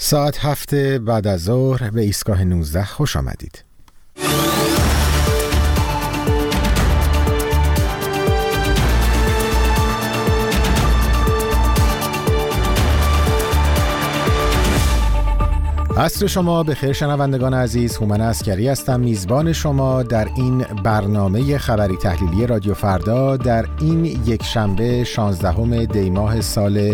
ساعت 7 بعد از ظهر به ایستگاه 19 خوش آمدید. عصر شما به خیر شنوندگان عزیز. هومن عسکری هستم، میزبان شما در این برنامه خبری تحلیلی رادیو فردا در این یک شنبه 16 دی ماه سال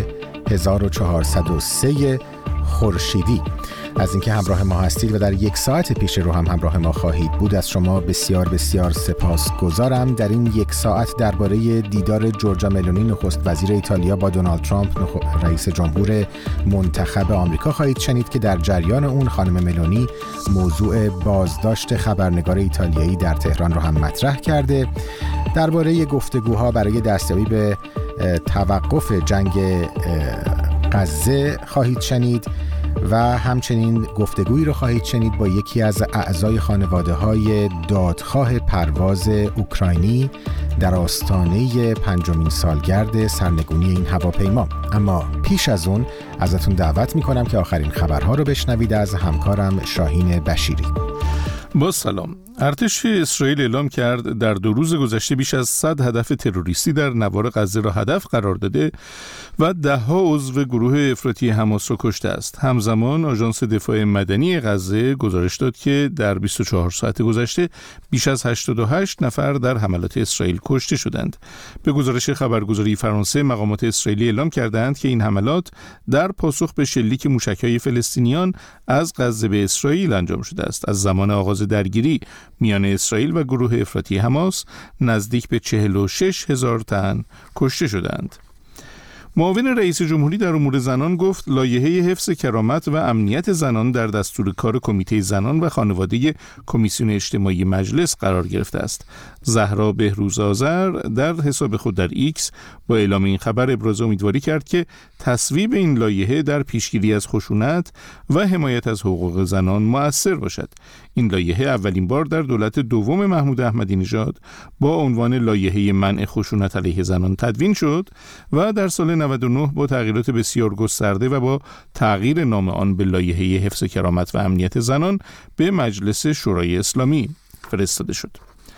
1403 خورشیدی. از اینکه همراه ما هستید و در یک ساعت پیش رو هم همراه ما خواهید بود از شما بسیار بسیار سپاسگزارم. در این یک ساعت درباره دیدار جورجا ملونی نخست وزیر ایتالیا با دونالد ترامپ رئیس جمهور منتخب آمریکا خواهید شنید که در جریان اون خانم ملونی موضوع بازداشت خبرنگار ایتالیایی در تهران رو هم مطرح کرده. درباره گفتگوها برای دستیابی به توقف جنگ غزه خواهید شنید و همچنین گفتگویی رو خواهید شنید با یکی از اعضای خانواده‌های دادخواه پرواز اوکراینی در آستانه 5مین سالگرد سرنگونی این هواپیما. اما پیش از اون ازتون دعوت میکنم که آخرین خبرها رو بشنوید از همکارم شاهین بشیری. با سلام. ارتش اسرائیل اعلام کرد در 2 روز گذشته بیش از 100 هدف تروریستی در نوار غزه را هدف قرار داده و 10 عضو گروه افراطی حماس را کشته است. همزمان آژانس دفاع مدنی غزه گزارش داد که در 24 ساعت گذشته بیش از 88 نفر در حملات اسرائیل کشته شدند. به گزارش خبرگزاری فرانسه، مقامات اسرائیلی اعلام کردند که این حملات در پاسخ به شلیک موشک‌های فلسطینیان از غزه به اسرائیل انجام شده است. از زمان آغاز درگیری میان اسرائیل و گروه افراطی حماس نزدیک به 46,000 تن کشته شدند. معاون رئیس جمهوری در امور زنان گفت لایحه حفظ کرامت و امنیت زنان در دستور کار کمیته زنان و خانواده کمیسیون اجتماعی مجلس قرار گرفته است. زهرا بهروز آذر در حساب خود در ایکس با اعلام این خبر ابراز امیدواری کرد که تصویب این لایحه در پیشگیری از خشونت و حمایت از حقوق زنان مؤثر باشد. این لایحه اولین بار در دولت دوم محمود احمدی نژاد با عنوان لایحه منع خشونت علیه زنان تدوین شد و در سال 99 با تغییرات بسیار گسترده و با تغییر نام آن به لایحه حفظ کرامت و امنیت زنان به مجلس شورای اسلامی فرستاده شد.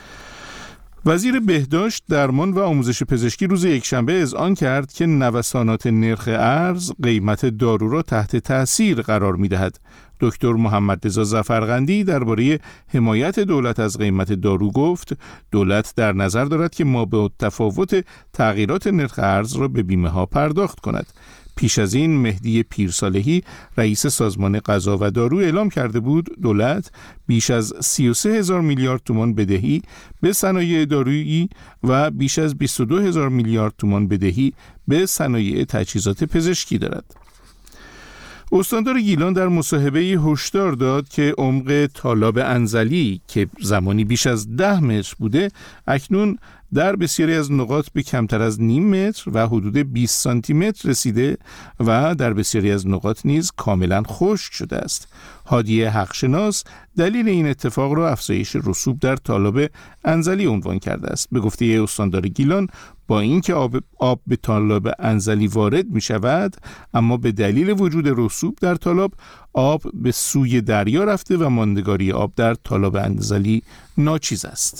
وزیر بهداشت، درمان و آموزش پزشکی روز یکشنبه اذعان کرد که نوسانات نرخ ارز قیمت دارو را تحت تأثیر قرار می‌دهد. دکتر محمد رضا ظفرقندی درباره حمایت دولت از قیمت دارو گفت دولت در نظر دارد که مابعدالتفاوت تغییرات نرخ ارز را به بیمه‌ها پرداخت کند. پیش از این مهدی پیرصالحی رئیس سازمان غذا و دارو اعلام کرده بود دولت بیش از 33,000 میلیارد تومان بدهی به صنایع دارویی و بیش از 22,000 میلیارد تومان بدهی به صنایع تجهیزات پزشکی دارد. استاندار گیلان در مصاحبه هشدار داد که عمق تالاب انزلی که زمانی بیش از 10 متر بوده اکنون در بسیاری از نقاط به کمتر از نیم متر و حدود 20 سانتی متر رسیده و در بسیاری از نقاط نیز کاملا خشک شده است. هادیه حقشناس دلیل این اتفاق را افزایش رسوب در تالاب انزلی عنوان کرده است. به گفته استاندار گیلان با اینکه آب به تالاب انزلی وارد می شود اما به دلیل وجود رسوب در تالاب آب به سوی دریا رفته و ماندگاری آب در تالاب انزلی ناچیز است.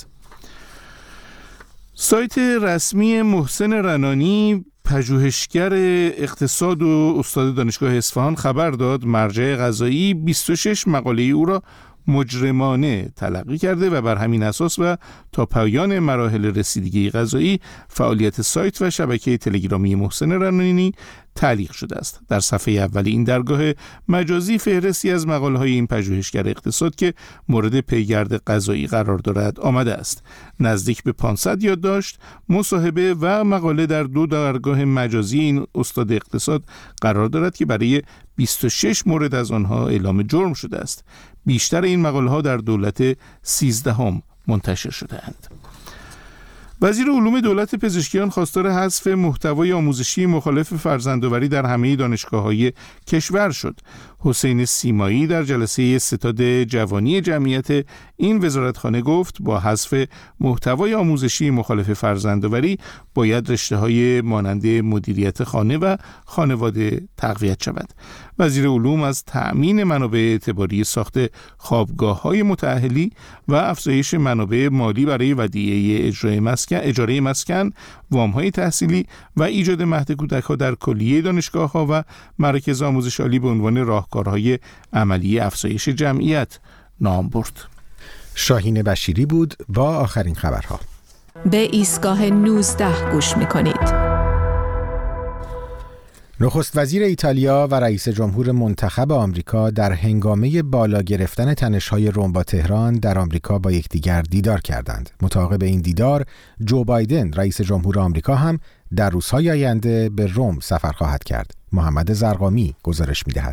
سایت رسمی محسن رنانی پژوهشگر اقتصاد و استاد دانشگاه اصفهان خبر داد مرجع قضایی 26 مقاله او را مجرمانه تلقی کرده و بر همین اساس و تا پایان مراحل رسیدگی قضایی فعالیت سایت و شبکه تلگرامی محسن رنانی تعلیق شده است. در صفحه اول این درگاه مجازی فهرستی از مقاله‌های این پژوهشگر اقتصاد که مورد پیگرد قضایی قرار دارد آمده است. نزدیک به 500 یادداشت، مصاحبه و مقاله در 2 درگاه مجازی این استاد اقتصاد قرار دارد که برای 26 مورد از آنها اعلام جرم شده است. بیشتر این مقاله‌ها در دولت 13 منتشر شده‌اند. وزیر علوم دولت پزشکیان خواستار حذف محتوای آموزشی مخالف فرزندآوری در همه دانشگاه‌های کشور شد. حسین سیمایی در جلسه ستاد جوانی جمعیت این وزارتخانه گفت با حذف محتوای آموزشی مخالف فرزندآوری باید رشته‌های مانند مدیریت خانه و خانواده تقویت شود. وزیر علوم از تأمین منابع اعتباری ساخت خوابگاه‌های متأهلی و افزایش منابع مالی برای ودیعه اجاره مسکن، وام‌های تحصیلی و ایجاد مهد کودک‌ها در کلیه دانشگاه‌ها و مراکز آموزش عالی به عنوان راهکارهای عملی افزایش جمعیت نام برد. شاهین بشیری بود با آخرین خبرها. به ایستگاه 19 گوش می‌کنید. نخست وزیر ایتالیا و رئیس جمهور منتخب آمریکا در هنگامه بالا گرفتن تنش‌های روم با تهران در آمریکا با یکدیگر دیدار کردند. متعاقب این دیدار، جو بایدن رئیس جمهور آمریکا هم در روزهای آینده به روم سفر خواهد کرد. محمد زرقامی گزارش می‌دهد.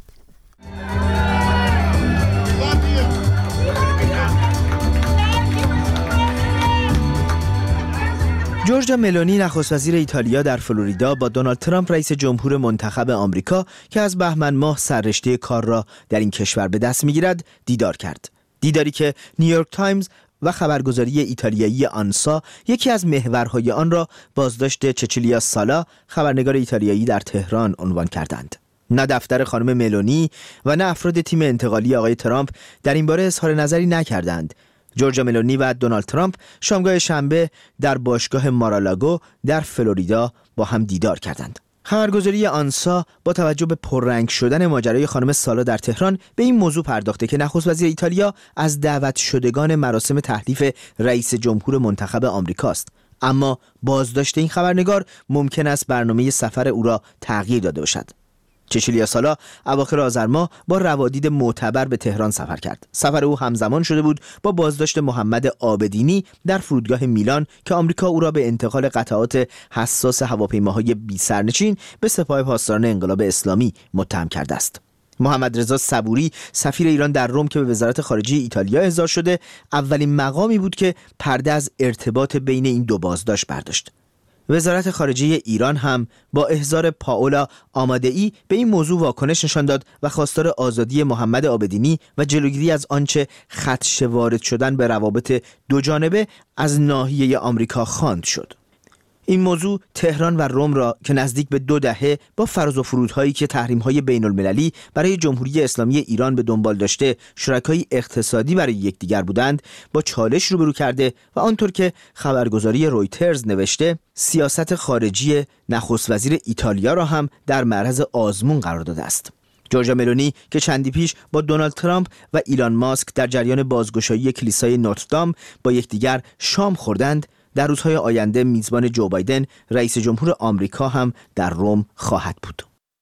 جورجا ملونی نخست وزیر ایتالیا در فلوریدا با دونالد ترامپ رئیس جمهور منتخب آمریکا که از بهمن ماه سررشته کار را در این کشور به دست می‌گیرد دیدار کرد. دیداری که نیویورک تایمز و خبرگزاری ایتالیایی آنسا یکی از محورهای آن را بازداشت چچیلیا سالا، خبرنگار ایتالیایی در تهران عنوان کردند. نه دفتر خانم ملونی و نه افراد تیم انتقالی آقای ترامپ در این باره اظهار نظری نکردند. جورجا ملونی و دونالد ترامپ شامگاه شنبه در باشگاه مارالاگو در فلوریدا با هم دیدار کردند. خبرگزاری آنسا با توجه به پررنگ شدن ماجرای خانم سالا در تهران به این موضوع پرداخته که نخست وزیر ایتالیا از دعوت شدگان مراسم تحلیف رئیس جمهور منتخب آمریکاست، اما بازداشت این خبرنگار ممکن است برنامه سفر او را تغییر داده باشد. چچیلیا سالا اواخر آذر ماه با روادید معتبر به تهران سفر کرد. سفر او همزمان شده بود با بازداشت محمد عابدینی در فرودگاه میلان که آمریکا او را به انتقال قطعات حساس هواپیماهای بی سرنشین به سپاه پاسداران انقلاب اسلامی متهم کرده است. محمد رضا صبوری سفیر ایران در روم که به وزارت خارجه ایتالیا احضار شده، اولین مقامی بود که پرده از ارتباط بین این دو بازداشت برداشت. وزارت خارجه ایران هم با احضار پائولا آمادئی به این موضوع واکنش نشان داد و خواستار آزادی محمد عابدینی و جلوگیری از آنچه خدش وارد شدن به روابط دو جانبه از ناحیه آمریکا خواند شد. این موضوع تهران و روم را که نزدیک به 2 دهه با فراز و فرودهایی که تحریم‌های بین‌المللی برای جمهوری اسلامی ایران به دنبال داشته شرکای اقتصادی برای یکدیگر بودند، با چالش روبرو کرده و آنطور که خبرگزاری رویترز نوشته، سیاست خارجی نخست وزیر ایتالیا را هم در معرض آزمون قرار داده است. جورجا ملونی که چندی پیش با دونالد ترامپ و ایلان ماسک در جریان بازگشایی کلیسای نوتردام با یکدیگر شام خوردند، در روزهای آینده میزبان جو بایدن رئیس جمهور آمریکا هم در روم خواهد بود.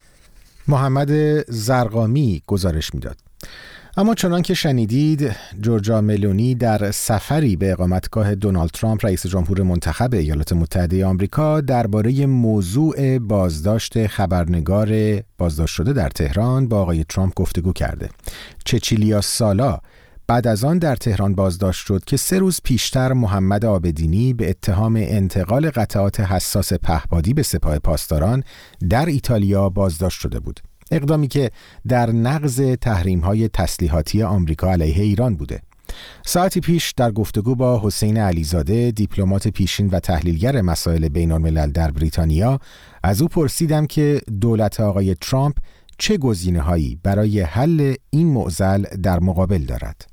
محمد زرقامی گزارش میداد. اما چنان که شنیدید، جورجا ملونی در سفری به اقامتگاه دونالد ترامپ رئیس جمهور منتخب ایالات متحده آمریکا درباره موضوع بازداشت خبرنگار بازداشت شده در تهران با آقای ترامپ گفتگو کرده. چچیلیا سالا بعد از آن در تهران بازداشت شد که 3 روز پیشتر محمد عابدینی به اتهام انتقال قطعات حساس پهپادی به سپاه پاسداران در ایتالیا بازداشت شده بود. اقدامی که در نقض تحریم‌های تسلیحاتی آمریکا علیه ایران بوده. ساعتی پیش در گفتگو با حسین علیزاده، دیپلمات پیشین و تحلیلگر مسائل بین‌الملل در بریتانیا، از او پرسیدم که دولت آقای ترامپ چه گزینه‌هایی برای حل این معضل در مقابل دارد.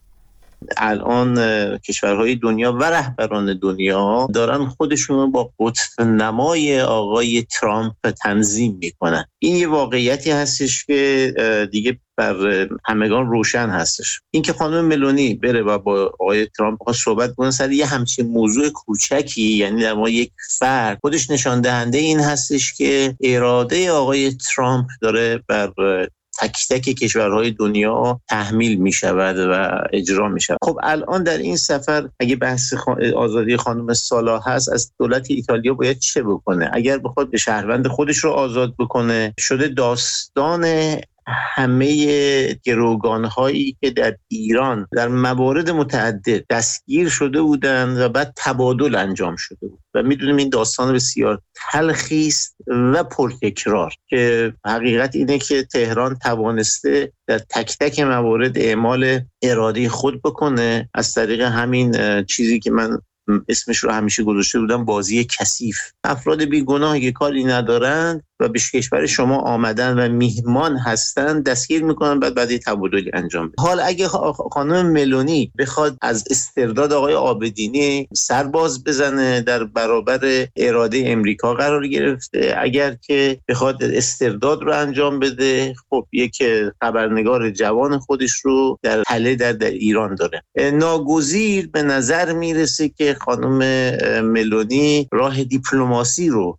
الان کشورهای دنیا و رهبران دنیا دارن خودشون با قطب نمای آقای ترامپ تنظیم میکنن. این یه واقعیتی هستش که دیگه بر همگان روشن هستش. این که خانم ملونی بره و با آقای ترامپ صحبت کنه سر یه همچین موضوع کوچکی، یعنی در واقع یک فرد، خودش نشان دهنده این هستش که اراده آقای ترامپ داره بر تک تک کشورهای دنیا تحمیل می شود و اجرا می شود. خب الان در این سفر اگه بحث آزادی خانم سالا هست، از دولت ایتالیا باید چه بکنه؟ اگر بخواد به شهروند خودش رو آزاد بکنه، شده داستان همه گروگان‌هایی که در ایران در موارد متعدد دستگیر شده بودند و بعد تبادل انجام شده بود و میدونیم این داستان بسیار تلخی است و پرتکرار که حقیقت اینه که تهران توانسته در تک تک موارد اعمال اراده خود بکنه از طریق همین چیزی که من اسمش رو همیشه گذاشته بودم بازی کثیف. افراد بیگناه که کاری ندارند و به کشور شما آمدن و میهمان هستن دستگیر میکنن بعد تبادلی انجام بده. حال اگه خانم ملونی بخواد از استرداد آقای عابدینی سرباز بزنه در برابر اراده امریکا قرار گرفته، اگر که بخواد استرداد رو انجام بده خب یک خبرنگار جوان خودش رو در تله در ایران داره. ناگزیر به نظر میرسه که خانم ملونی راه دیپلماسی رو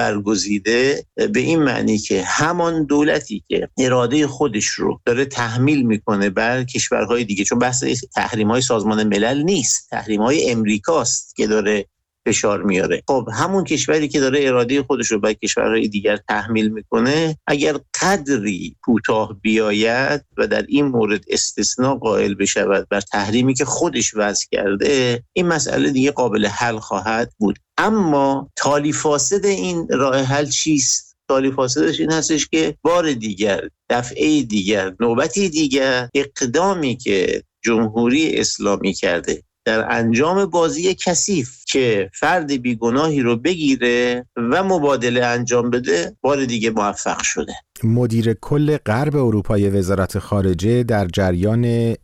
برگزیده به این معنی که همان دولتی که اراده خودش رو داره تحمیل میکنه بر کشورهای دیگه، چون بحث تحریم‌های سازمان ملل نیست، تحریم‌های امریکاست که داره فشار میاره. خب همون کشوری که داره اراده خودش رو بر کشورهای دیگر تحمیل میکنه اگر قدری کوتاه بیاید و در این مورد استثناء قائل بشود بر تحریمی که خودش وضع کرده، این مسئله دیگه قابل حل خواهد بود. اما تالی فاسد این راه حل چیست؟ تالی فاسدش این هستش که بار دیگر، دفعه دیگر، نوبتی دیگر اقدامی که جمهوری اسلامی کرده در انجام بازی کثیف که فرد بیگناهی رو بگیره و مبادله انجام بده بار دیگه موفق شده. مدیر کل غرب اروپای وزارت خارجه در جریان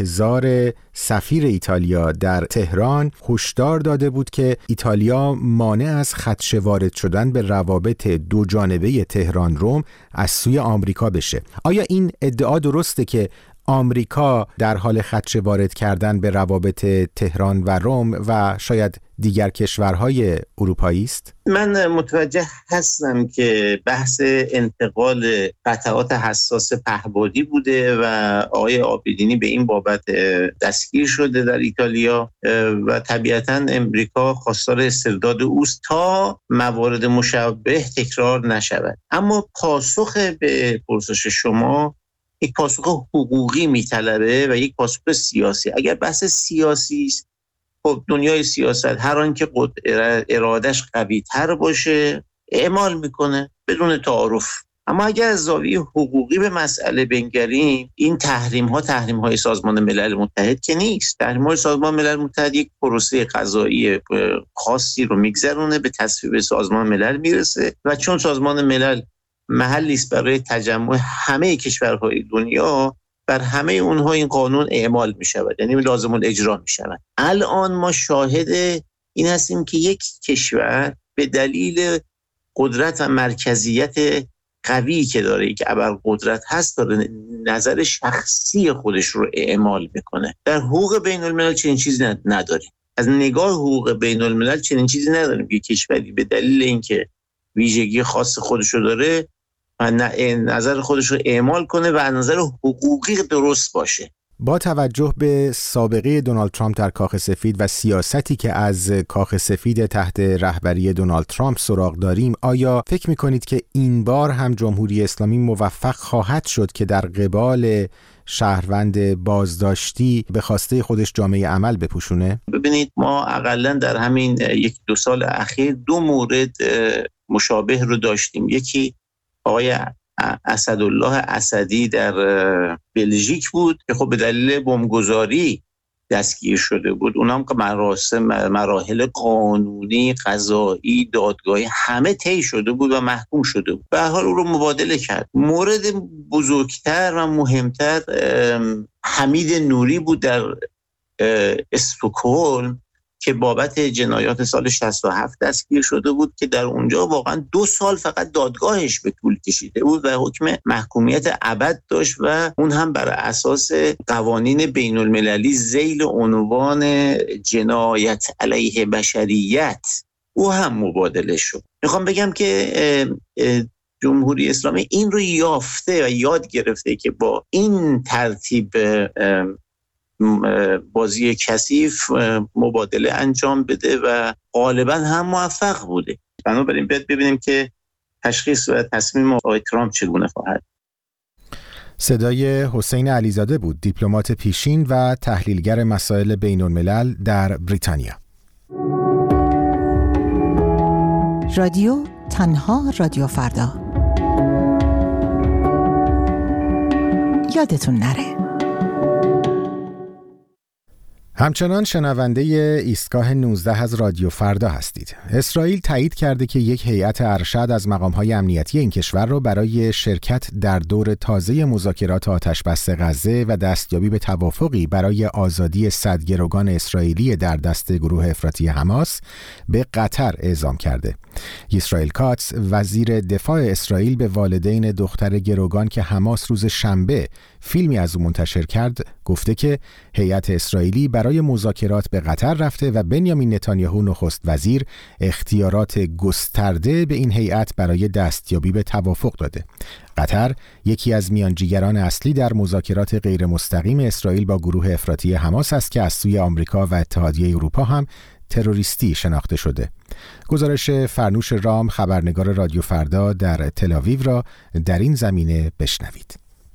احضار سفیر ایتالیا در تهران هشدار داده بود که ایتالیا مانع از خدشه وارد شدن به روابط دو جانبه تهران روم از سوی آمریکا بشه. آیا این ادعا درسته که آمریکا در حال خدشه وارد کردن به روابط تهران و روم و شاید دیگر کشورهای اروپایی است؟ من متوجه هستم که بحث انتقال قطعات حساس پهبادی بوده و آقای عابدینی به این بابت دستگیر شده در ایتالیا و طبیعتاً امریکا خواستار استرداد اوست تا موارد مشابه تکرار نشود. اما پاسخ به پرسش شما یک پاسخ حقوقی میطلبه و یک پاسخ سیاسی. اگر بحث سیاسی است، خب دنیای سیاست هر آن که ارادش قوی تر باشه اعمال میکنه بدون تعارف. اما اگر از زاویه حقوقی به مسئله بنگریم، این تحریم های سازمان ملل متحد که نیست. تحریم های سازمان ملل متحد یک پروسه قضایی خاصی رو میگذرونه، به تصویب سازمان ملل میرسه و چون سازمان ملل محلی است برای تجمع همه کشورهای دنیا، بر همه اونها این قانون اعمال می شود، یعنی لازم الاجرا می شود. الان ما شاهد این هستیم که یک کشور به دلیل قدرت و مرکزیت قوی که داره، که ابرقدرت هست، داره نظر شخصی خودش رو اعمال میکنه. در حقوق بین الملل چنین چیزی نداریم. از نگاه حقوق بین الملل چنین چیزی نداریم که کشوری به دلیل اینکه ویژگی خاص خودش رو داره و نظر خودش رو اعمال کنه و از نظر حقوقی درست باشه. با توجه به سابقه دونالد ترامپ در کاخ سفید و سیاستی که از کاخ سفید تحت رهبری دونالد ترامپ سراغ داریم، آیا فکر می‌کنید که این بار هم جمهوری اسلامی موفق خواهد شد که در قبال شهروند بازداشتی به خواسته خودش جامعه عمل بپوشونه؟ ببینید، ما اقلاً در همین 1-2 سال اخیر 2 مورد مشابه رو داشتیم. یکی آقای اسدالله اسدی در بلژیک بود که خب به دلیل بمبگذاری دستگیر شده بود. اونم که مراحل قانونی، قضایی، دادگاهی همه طی شده بود و محکوم شده بود. به هر حال او رو مبادله کرد. مورد بزرگتر و مهمتر حمید نوری بود در استکهلم که بابت جنایات سال 67 دستگیر شده بود که در اونجا واقعا 2 سال فقط دادگاهش به طول کشیده بود و حکم محکومیت ابد داشت و اون هم بر اساس قوانین بین المللی ذیل عنوان جنایت علیه بشریت او هم مبادله شد. میخوام بگم که جمهوری اسلامی این رو یافته و یاد گرفته که با این ترتیب بازی کثیف مبادله انجام بده و غالبا هم موفق بوده. بنابراین باید ببینیم که تشخیص و تصمیم آقای ترامپ چگونه خواهد. صدای حسین علیزاده بود، دیپلمات پیشین و تحلیلگر مسائل بین‌الملل در بریتانیا. رادیو تنها رادیو فردا. یادتون نره. همچنان شنونده ایستگاه 19 از رادیو فردا هستید. اسرائیل تایید کرده که یک هیئت ارشد از مقام‌های امنیتی این کشور را برای شرکت در دور تازه مذاکرات آتش‌بس غزه و دستیابی به توافقی برای آزادی 100 گروگان اسرائیلی در دست گروه افراطی حماس به قطر اعزام کرده. اسرائیل کاتس، وزیر دفاع اسرائیل، به والدین دختر گروگان که حماس روز شنبه فیلمی از او منتشر کرد گفته که هیئت اسرائیلی برای مذاکرات به قطر رفته و بنیامین نتانیاهو نخست وزیر اختیارات گسترده به این هیئت برای دستیابی به توافق داده. قطر یکی از میانجیگران اصلی در مذاکرات غیر مستقیم اسرائیل با گروه افراطی حماس است که از سوی آمریکا و اتحادیه اروپا هم تروریستی شناخته شده. گزارش فرنوش رام، خبرنگار رادیو فردا در تل‌آویو را در این زمینه بشنوید.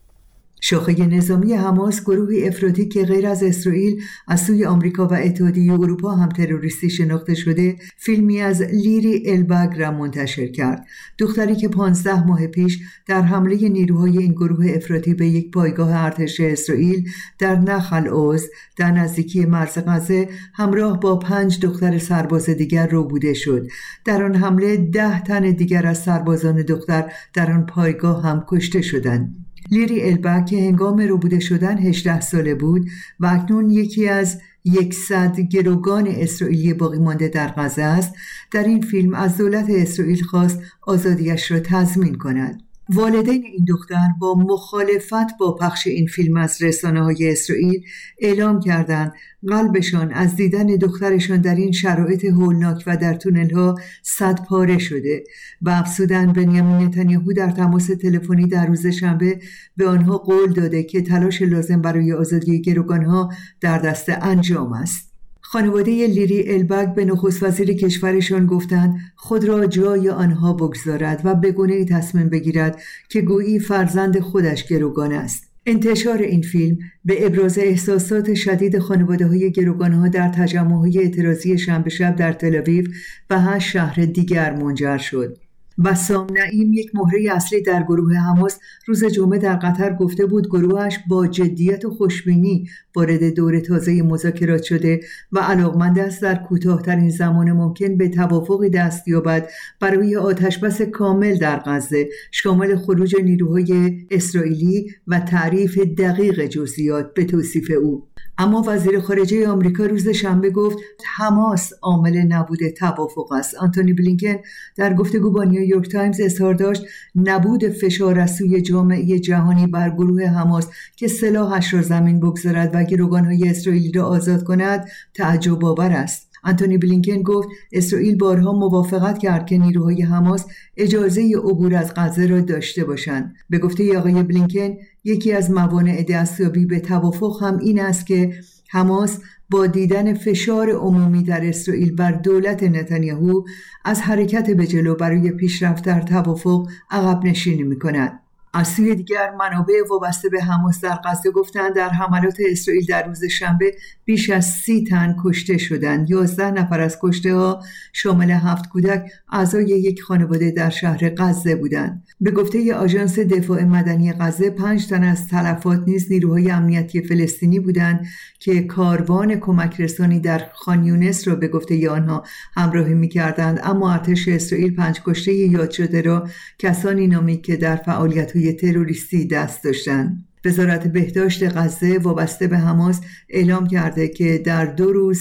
شاخه نظامی حماس، گروهی افراطی که غیر از اسرائیل از سوی آمریکا و اتحادیه اروپا هم تروریستی شناخته شده، فیلمی از لیری البگ را منتشر کرد. دختری که 15 ماه پیش در حمله نیروهای این گروه افراطی به یک پایگاه ارتش اسرائیل در نخل عوض در نزدیکی مرز غزه همراه با 5 دختر سرباز دیگر ربوده شد. در آن حمله 10 تن دیگر از سربازان دختر در آن پایگاه هم کشته شدند. لیری البگ که هنگام ربوده شدن 18 ساله بود و اکنون یکی از 100 گروگان اسرائیلی باقی مانده در غزه است، در این فیلم از دولت اسرائیل خواست آزادیش را تضمین کند. والدین این دختر با مخالفت با پخش این فیلم از رسانه‌های اسرائیل اعلام کردند قلبشان از دیدن دخترشان در این شرایط هولناک و در تونل‌ها صدپاره شده و افزودند بنیامین نتانیاهو در تماس تلفنی در روز شنبه به آنها قول داده که تلاش لازم برای آزادی گروگانها در دست انجام است. خانواده لیری البگ به نخست وزیر کشورشان گفتند خود را جای آنها بگذارد و به گونه‌ای تصمیم بگیرد که گویی فرزند خودش گروگان است. انتشار این فیلم به ابراز احساسات شدید خانواده‌های گروگان‌ها در تجمع‌های اعتراضی شنبه شب در تل‌آویو و 8 شهر دیگر منجر شد. بسام نعیم، یک مهره اصلی در گروه حماس، روز جمعه در قطر گفته بود گروهش با جدیت و خوشبینی وارد دور تازه مذاکرات شده و علاقمند است در کوتاه‌ترین زمان ممکن به توافقی دست یابد برای آتش‌بس کامل در غزه، شامل خروج نیروهای اسرائیلی و تعریف دقیق جزئیات به توصیف او. اما وزیر خارجه آمریکا روز شنبه گفت حماس عامل نبود توافق است. آنتونی بلینکن در گفتگو با نیویورک تایمز اظهار داشت نبود فشار از سوی جامعه جهانی بر گروه حماس که سلاحش را زمین بگذارد و گروگان‌های اسرائیلی را آزاد کند تعجب آور است. آنتونی بلینکن گفت اسرائیل بارها موافقت کرد که نیروهای حماس اجازه عبور از غزه را داشته باشند. به گفته آقای بلینکن یکی از موانع دستیابی به توافق هم این است که حماس با دیدن فشار عمومی در اسرائیل بر دولت نتانیاهو از حرکت به جلو برای پیشرفت در توافق عقب نشینی می‌کند. از سوی دیگر منابع وابسته به حماس در غزه گفتند در حملات اسرائیل در روز شنبه بیش از 30 تن کشته شدند. 11 نفر از کشته‌ها شامل 7 کودک اعضای یک خانواده در شهر غزه بودند. به گفته آژانس دفاع مدنی غزه 5 تن از تلفات نیز نیروهای امنیتی فلسطینی بودند که کاروان کمک رسانی در خان یونس را به گفته آنها همراهی می‌کردند، اما ارتش اسرائیل 5 کشته یاد شده را کسانی نامید که در فعالیت‌های تروریستی دست داشتند. وزارت بهداشت غزه وابسته به حماس اعلام کرده که در 2 روز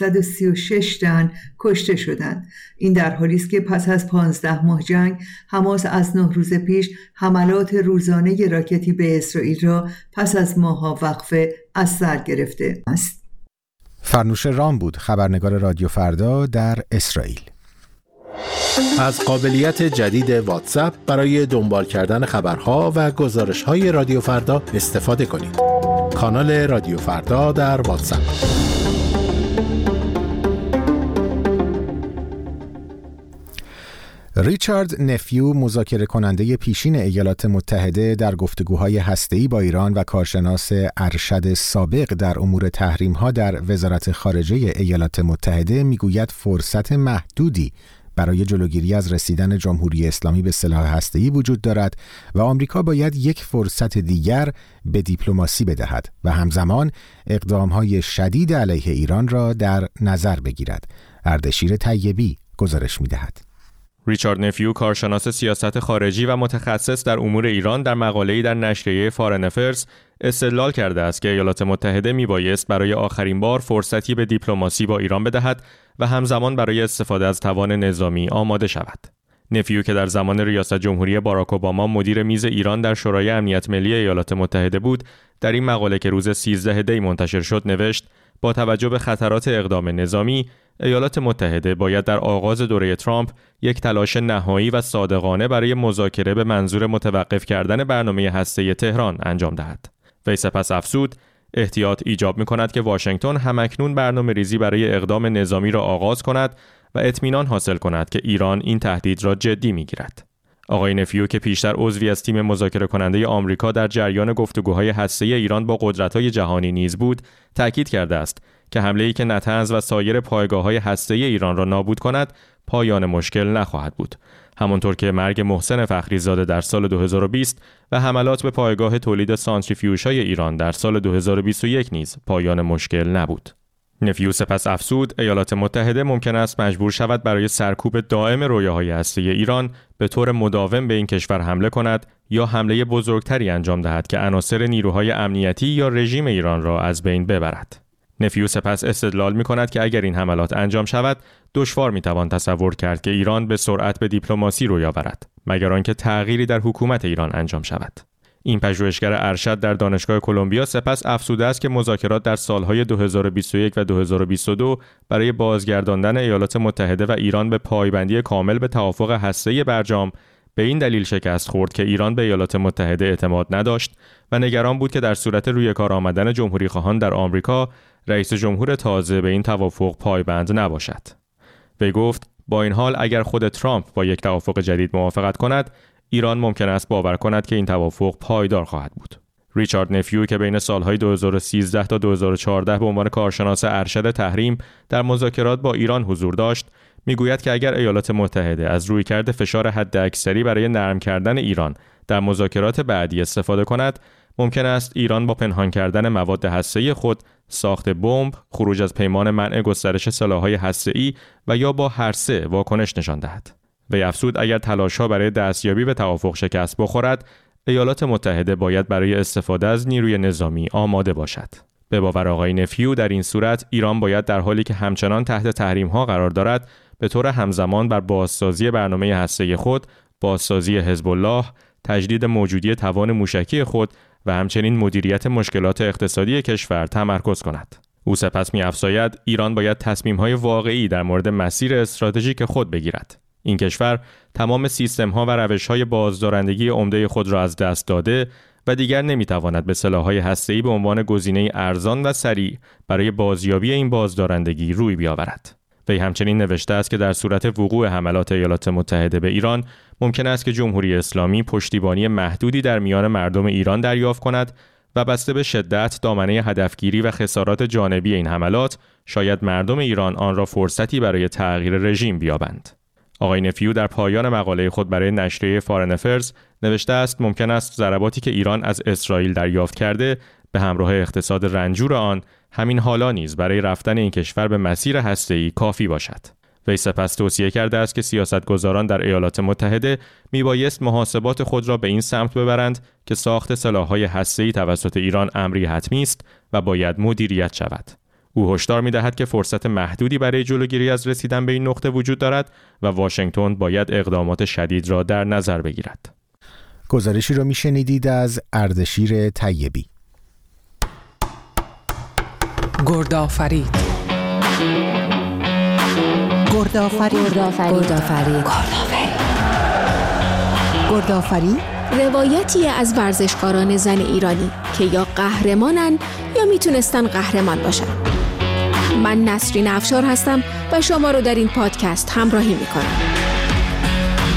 136 تن کشته شدند. این در حالی است که پس از 15 ماه جنگ حماس از 9 روز پیش حملات روزانه راکتی به اسرائیل را پس از ماه‌ها وقفه از سر گرفته است. فرنوش رام بود، خبرنگار رادیو فردا در اسرائیل. از قابلیت جدید واتساپ برای دنبال کردن خبرها و گزارش‌های رادیو فردا استفاده کنید. کانال رادیو فردا در واتساپ. ریچارد نفیو، مذاکره کننده پیشین ایالات متحده در گفتگوهای هسته‌ای با ایران و کارشناس ارشد سابق در امور تحریم‌ها در وزارت خارجه ایالات متحده، میگوید فرصت محدودی برای جلوگیری از رسیدن جمهوری اسلامی به سلاح هسته‌ای وجود دارد و آمریکا باید یک فرصت دیگر به دیپلماسی بدهد و همزمان اقدام‌های شدید علیه ایران را در نظر بگیرد. اردشیر طیبی گزارش می‌دهد. ریچارد نفیو، کارشناس سیاست خارجی و متخصص در امور ایران، در مقاله‌ای در نشریه فارن افرز استدلال کرده است که ایالات متحده میبایست برای آخرین بار فرصتی به دیپلماسی با ایران بدهد و همزمان برای استفاده از توان نظامی آماده شود. نفیو که در زمان ریاست جمهوری باراک اوباما مدیر میز ایران در شورای امنیت ملی ایالات متحده بود، در این مقاله که روز 13 دی منتشر شد نوشت: با توجه به خطرات اقدام نظامی، ایالات متحده باید در آغاز دوره ترامپ یک تلاش نهایی و صادقانه برای مذاکره به منظور متوقف کردن برنامه هسته‌ای تهران انجام دهد. وی سپس افزود: احتیاط ایجاب می‌کند که واشنگتن همکنون برنامه‌ریزی برای اقدام نظامی را آغاز کند و اطمینان حاصل کند که ایران این تهدید را جدی می‌گیرد. آقای نفیو که پیشتر عضوی از تیم مذاکره کننده آمریکا در جریان گفتگوهای هسته‌ای ایران با قدرت‌های جهانی نیز بود، تاکید کرده است که حمله‌ای که نطنز و سایر پایگاه‌های هسته‌ای ایران را نابود کند، پایان مشکل نخواهد بود. همانطور که مرگ محسن فخریزاده در سال 2020 و حملات به پایگاه تولید سانتریفیوژهای ایران در سال 2021 نیز پایان مشکل نبود. نفیو سپس افزود: ایالات متحده ممکن است مجبور شود برای سرکوب دائم رویاهای هسته‌ای ایران به طور مداوم به این کشور حمله کند یا حمله بزرگتری انجام دهد که عناصر نیروهای امنیتی یا رژیم ایران را از بین ببرد. نفیو سپس استدلال می‌کند که اگر این حملات انجام شود، دشوار می‌توان تصور کرد که ایران به سرعت به دیپلماسی روی آورد، مگر آنکه تغییری در حکومت ایران انجام شود. این پژوهشگر ارشد در دانشگاه کلمبیا سپس افزوده است که مذاکرات در سالهای 2021 و 2022 برای بازگرداندن ایالات متحده و ایران به پایبندی کامل به توافق هسته‌ای برجام به این دلیل شکست خورد که ایران به ایالات متحده اعتماد نداشت و نگران بود که در صورت روی کار آمدن جمهوری خواهان در آمریکا، رئیس جمهور تازه به این توافق پایبند نباشد. وی گفت: با این حال اگر خود ترامپ با یک توافق جدید موافقت کند، ایران ممکن است باور کند که این توافق پایدار خواهد بود. ریچارد نفیو که بین سالهای 2013 تا 2014 به عنوان کارشناس ارشد تحریم در مذاکرات با ایران حضور داشت، میگوید که اگر ایالات متحده از رویکرد فشار حداکثری برای نرم کردن ایران در مذاکرات بعدی استفاده کند، ممکن است ایران با پنهان کردن مواد هسته‌ای خود، ساخت بمب، خروج از پیمان منع گسترش سلاح‌های هسته‌ای و یا با هر سه واکنش نشان دهد. وی افزود اگر تلاش‌ها برای دستیابی به توافق شکست بخورد، ایالات متحده باید برای استفاده از نیروی نظامی آماده باشد. به باور آقای نفیو در این صورت ایران باید در حالی که همچنان تحت تحریم‌ها قرار دارد، به طور همزمان بر بازسازی برنامه هسته‌ای خود، بازسازی حزب الله، تجدید موجودی توان موشکی خود و همچنین مدیریت مشکلات اقتصادی کشور تمرکز کند. او سپس می‌افزاید ایران باید تصمیم‌های واقعی در مورد مسیر استراتژیک خود بگیرد. این کشور تمام سیستم‌ها و روش‌های بازدارندگی عمده خود را از دست داده و دیگر نمی‌تواند به سلاح‌های هسته‌ای به عنوان گزینه ارزان و سریع برای بازیابی این بازدارندگی روی بیاورد. وی همچنین نوشته است که در صورت وقوع حملات ایالات متحده به ایران، ممکن است که جمهوری اسلامی پشتیبانی محدودی در میان مردم ایران دریافت کند و بسته به شدت دامنه هدفگیری و خسارات جانبی این حملات، شاید مردم ایران آن را فرصتی برای تغییر رژیم بیابند. آقای نفیو در پایان مقاله خود برای نشریه فارن افرز نوشته است ممکن است ضرباتی که ایران از اسرائیل دریافت کرده به همراه اقتصاد رنجور آن، همین حالا نیز برای رفتن این کشور به مسیر هسته‌ای کافی باشد. وی سپس توصیه کرده است که سیاستگزاران در ایالات متحده میبایست محاسبات خود را به این سمت ببرند که ساخت سلاح‌های هسته‌ای توسط ایران امری حتمی است و باید مدیریت شود. او هشدار می‌دهد که فرصت محدودی برای جلوگیری از رسیدن به این نقطه وجود دارد و واشنگتن باید اقدامات شدید را در نظر بگیرد. گزارشی را میشنیدید از اردشیر طیبی. گردآفرید. گردآفرید روایتی از ورزشکاران زن ایرانی که یا قهرمانن یا میتونستن قهرمان باشن. من نسرین افشار هستم و شما رو در این پادکست همراهی میکنم.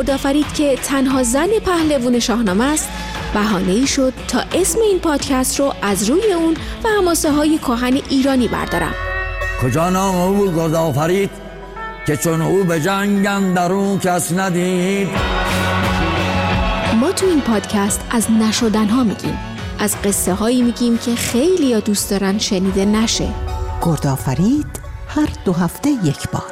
گردآفرید که تنها زن پهلوان شاهنامه است بهانه‌ای شد تا اسم این پادکست رو از روی اون و حماسه‌های کهن ایرانی بردارم. کجا نام او گردآفرید که چون او به جنگ اندرون کس ندید. ما تو این پادکست از نشدن‌ها میگیم، از قصه هایی میگیم که خیلی ها دوست دارن شنیده نشه. گردآفرید هر 2 هفته یک بار.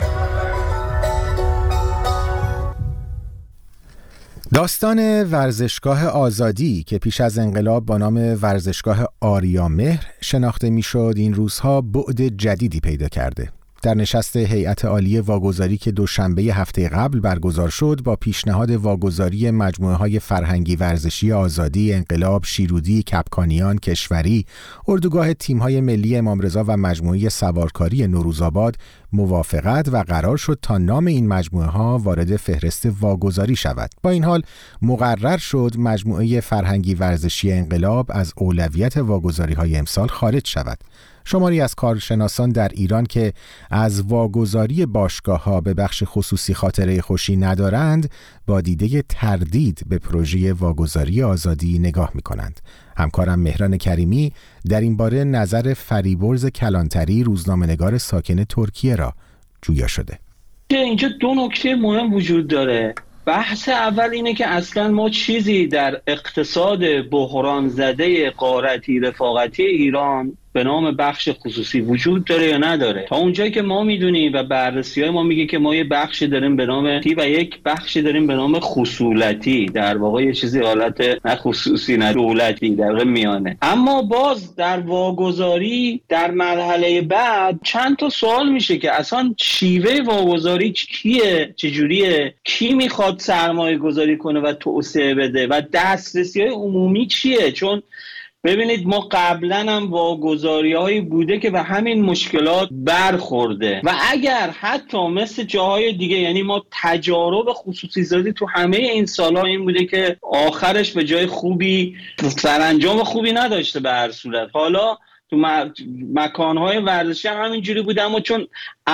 داستان ورزشگاه آزادی که پیش از انقلاب با نام ورزشگاه آریامهر شناخته میشد این روزها بعد جدیدی پیدا کرده. در نشست هیئت عالی واگذاری که دوشنبه هفته قبل برگزار شد با پیشنهاد واگذاری مجموعه‌های فرهنگی ورزشی آزادی، انقلاب، شیرودی، کپکانیان، کشوری، اردوگاه تیم‌های ملی امامرضا و مجموعه سوارکاری نوروزآباد موافقت و قرار شد تا نام این مجموعه‌ها وارد فهرست واگذاری شود. با این حال مقرر شد مجموعه فرهنگی ورزشی انقلاب از اولویت واگذاری‌های امسال خارج شود. شماری از کارشناسان در ایران که از واگذاری باشگاه‌ها به بخش خصوصی خاطره خوشی ندارند، با دیده تردید به پروژه واگذاری آزادی نگاه می‌کنند. همکارم مهران کریمی در این باره نظر فریبرز کلانتری، روزنامه‌نگار ساکن ترکیه را جویا شده. اینجا 2 نکته مهم وجود داره. بحث اول اینه که اصلا ما چیزی در اقتصاد بحران زده غارتی رفاقتی ایران به نام بخش خصوصی وجود داره یا نداره. تا اونجایی که ما میدونیم و بررسی‌های ما میگه که ما یه بخشی داریم به نام تی و یک بخشی داریم به نام خصولتی، در واقع یه چیزی حالت نه خصوصی نه دولتی در واقع میانه. اما باز در واگذاری در مرحله بعد چند تا سوال میشه که اصلا شیوه واگذاری کیه، چجوریه، کی میخواد سرمایه گذاری کنه و توسعه بده و دسترسی‌های عمومی چیه. چون ببینید ما قبلا هم واگذاری‌هایی بوده که به همین مشکلات برخورده و اگر حتی مثل جاهای دیگه، یعنی ما تجارب خصوصی زادی تو همه این سال‌ها این بوده که آخرش به جای خوبی سرانجام خوبی نداشته به هر صورت. حالا تو مکان‌های ورزشی هم همینجوری بوده، اما چون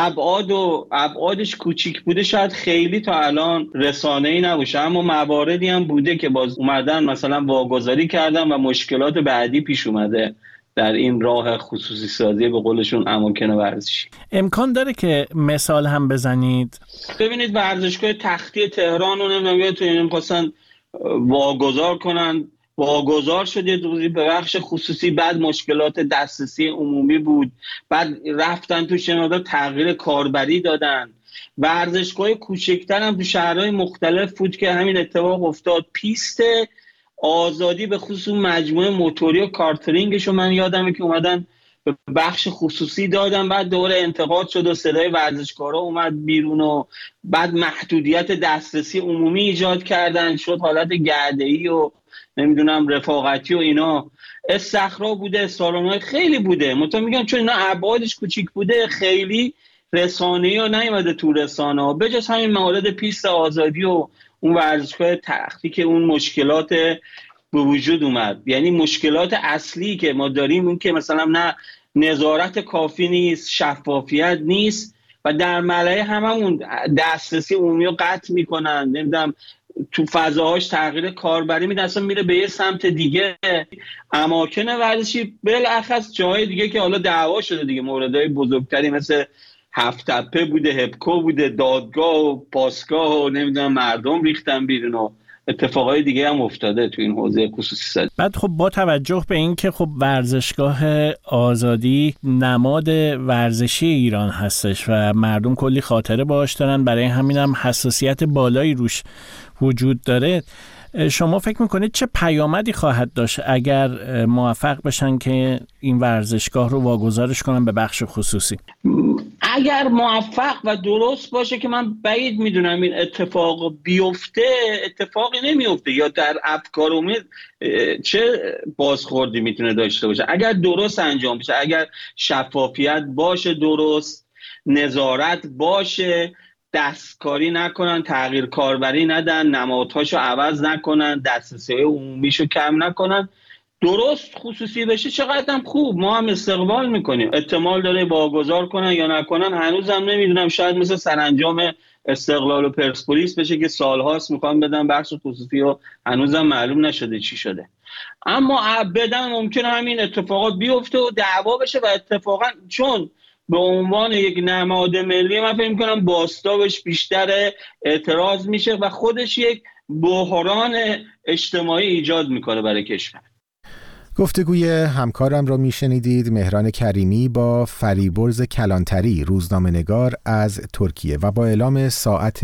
ابعادش کوچیک بوده شاید خیلی تا الان رسانه‌ای نباشه، اما مواردی هم بوده که باز اومدن مثلا واگذاری کردن و مشکلات بعدی پیش اومده در این راه خصوصی سازی به قولشون اماکن ورزشی. امکان داره که مثال هم بزنید؟ ببینید ورزشگاه تختی تهران رو نمی‌خواستن واگذار کنن، واگذار شد یه دوری به بخش خصوصی، بعد مشکلات دسترسی عمومی بود، بعد رفتن تو شنادا تغییر کاربری دادن. ورزشگاه کوچکتر هم تو شهرهای مختلف بود که همین اتفاق افتاد. پیست آزادی به خصوص مجموعه موتوری و کارترینگش رو من یادمه که اومدن به بخش خصوصی دادن، بعد دوره انتقاد شد و صدای ورزشکارا اومد بیرون و بعد محدودیت دسترسی عمومی ایجاد کردن، شد حالت گرده‌ای و نمیدونم رفاقتی و اینا. استخرا بوده، سالن‌های خیلی بوده. مطمئن میگم چون اینا ابعادش کوچیک بوده خیلی رسانه‌ای ها نیومده تو رسانه‌ها. بجز همین موارد پیست آزادی و اون ورزشگاه تختی که اون مشکلات به وجود اومد. یعنی مشکلات اصلی که ما داریم اون که مثلا نه نظارت کافی نیست، شفافیت نیست و در ملأ هممون دسترسی عمومی رو قطع میکنن، نمیدونم تو فضاهاش تغییر کاربری میده، اصلا میره به یه سمت دیگه. اماکن ورزشی بالاخص جاهای دیگه که حالا دعوا شده دیگه، موردهای بزرگتری مثل هفت تپه بوده، هپکو بوده، دادگاه و پاسگاه و نمیدونم مردم ریختن بیرون و اتفاقای دیگه هم افتاده تو این حوزه خصوصی سازی. بعد خب با توجه به این که خب ورزشگاه آزادی نماد ورزشی ایران هستش و مردم کلی خاطره باهاش دارن، برای همین هم حساسیت بالایی روش وجود داره، شما فکر میکنید چه پیامدی خواهد داشت اگر موفق بشن که این ورزشگاه رو واگذارش کنن به بخش خصوصی؟ اگر موفق و درست باشه که من بعید میدونم این اتفاق بیفته، اتفاقی نمیفته یا در افکار امید چه بازخوردی میتونه داشته باشه. اگر درست انجام بشه، اگر شفافیت باشه، درست نظارت باشه، دستکاری نکنن، تغییر کاربری ندن، نمادهاشو عوض نکنن، دسترسی عمومیشو کم نکنن، درست خصوصی بشه، چقدر هم خوب. ما هم استقبال میکنیم. احتمال داره واگذار کنن یا نکنن هنوزم نمیدونم، شاید مثل سرانجام استقلال و پرسپولیس بشه که سالهاست میخوان بدن بخش خصوصی و هنوزم معلوم نشده چی شده. اما بدن ممکنه همین اتفاقات بیفته و دعوا بشه و اتفاقا چون به عنوان یک نماد ملی من فکر می‌کنم بازتابش بیشتر اعتراض میشه و خودش یک بحران اجتماعی ایجاد میکنه برای کشور. گفتگوی همکارم را میشنیدید، مهران کریمی با فریبرز کلانتری روزنامه‌نگار از ترکیه. و با اعلام ساعت